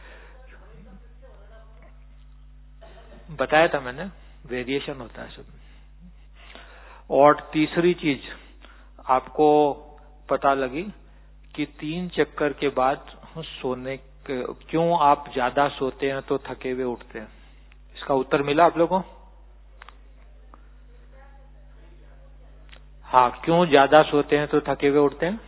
बताया था मैंने, वेरिएशन होता है सब। और तीसरी चीज आपको पता लगी कि तीन चक्कर के बाद सोने क्यों आप ज्यादा सोते हैं तो थके हुए उठते हैं? इसका उत्तर मिला आप लोगों को? हाँ, क्यों ज्यादा सोते हैं तो थके हुए उठते हैं?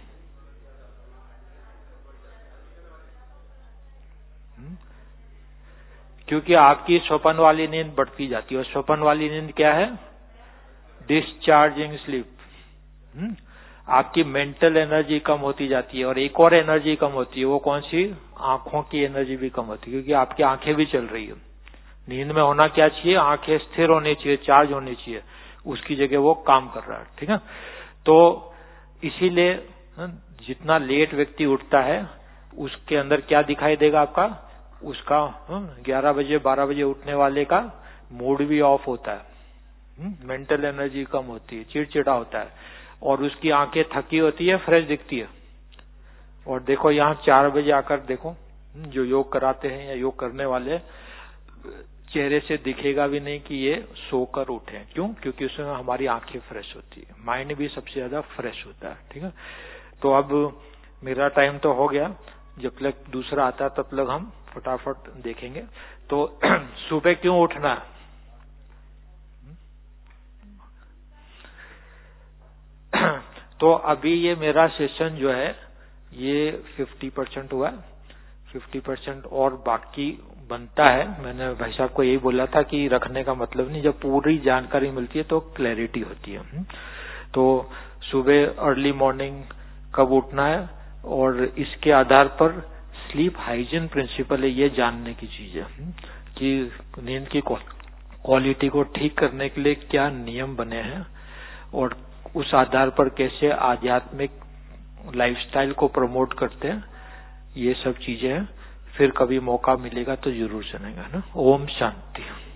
क्योंकि आपकी स्वप्न वाली नींद बढ़ती जाती है। और स्वप्न वाली नींद क्या है? Discharging sleep. आपकी मेंटल एनर्जी कम होती जाती है और एक और एनर्जी कम होती है। वो कौन सी? आंखों की एनर्जी भी कम होती है, क्योंकि आपकी आंखें भी चल रही है। नींद में होना क्या चाहिए? आंखें स्थिर होनी चाहिए, चार्ज होनी चाहिए। उसकी जगह वो काम कर रहा है, ठीक है। तो इसीलिए जितना लेट व्यक्ति उठता है उसके अंदर क्या दिखाई देगा आपका? उसका ग्यारह बजे बारह बजे उठने वाले का मूड भी ऑफ होता है, मेंटल एनर्जी कम होती है, चिड़चिड़ा होता है, और उसकी आंखें थकी होती है, फ्रेश दिखती है। और देखो यहाँ चार बजे आकर देखो, जो योग कराते हैं या योग करने वाले, चेहरे से दिखेगा भी नहीं कि ये सोकर उठे। क्यों? क्योंकि उसमें हमारी आंखें फ्रेश होती है, माइंड भी सबसे ज्यादा फ्रेश होता है, ठीक है। तो अब मेरा टाइम तो हो गया, जब तक दूसरा आता तब तक हम फटाफट देखेंगे। तो सुबह क्यों उठना? तो अभी ये मेरा सेशन जो है ये पचास परसेंट हुआ, पचास परसेंट और बाकी बनता है। मैंने भाई साहब को यही बोला था कि रखने का मतलब नहीं, जब पूरी जानकारी मिलती है तो क्लैरिटी होती है। तो सुबह अर्ली मॉर्निंग कब उठना है और इसके आधार पर स्लीप हाइजीन प्रिंसिपल है, ये जानने की चीज है कि नींद की क्वालिटी को ठीक करने के लिए क्या नियम बने हैं और उस आधार पर कैसे आध्यात्मिक लाइफस्टाइल को प्रमोट करते हैं। ये सब चीजें हैं। फिर कभी मौका मिलेगा तो जरूर सुनेगा ना। ओम शांति।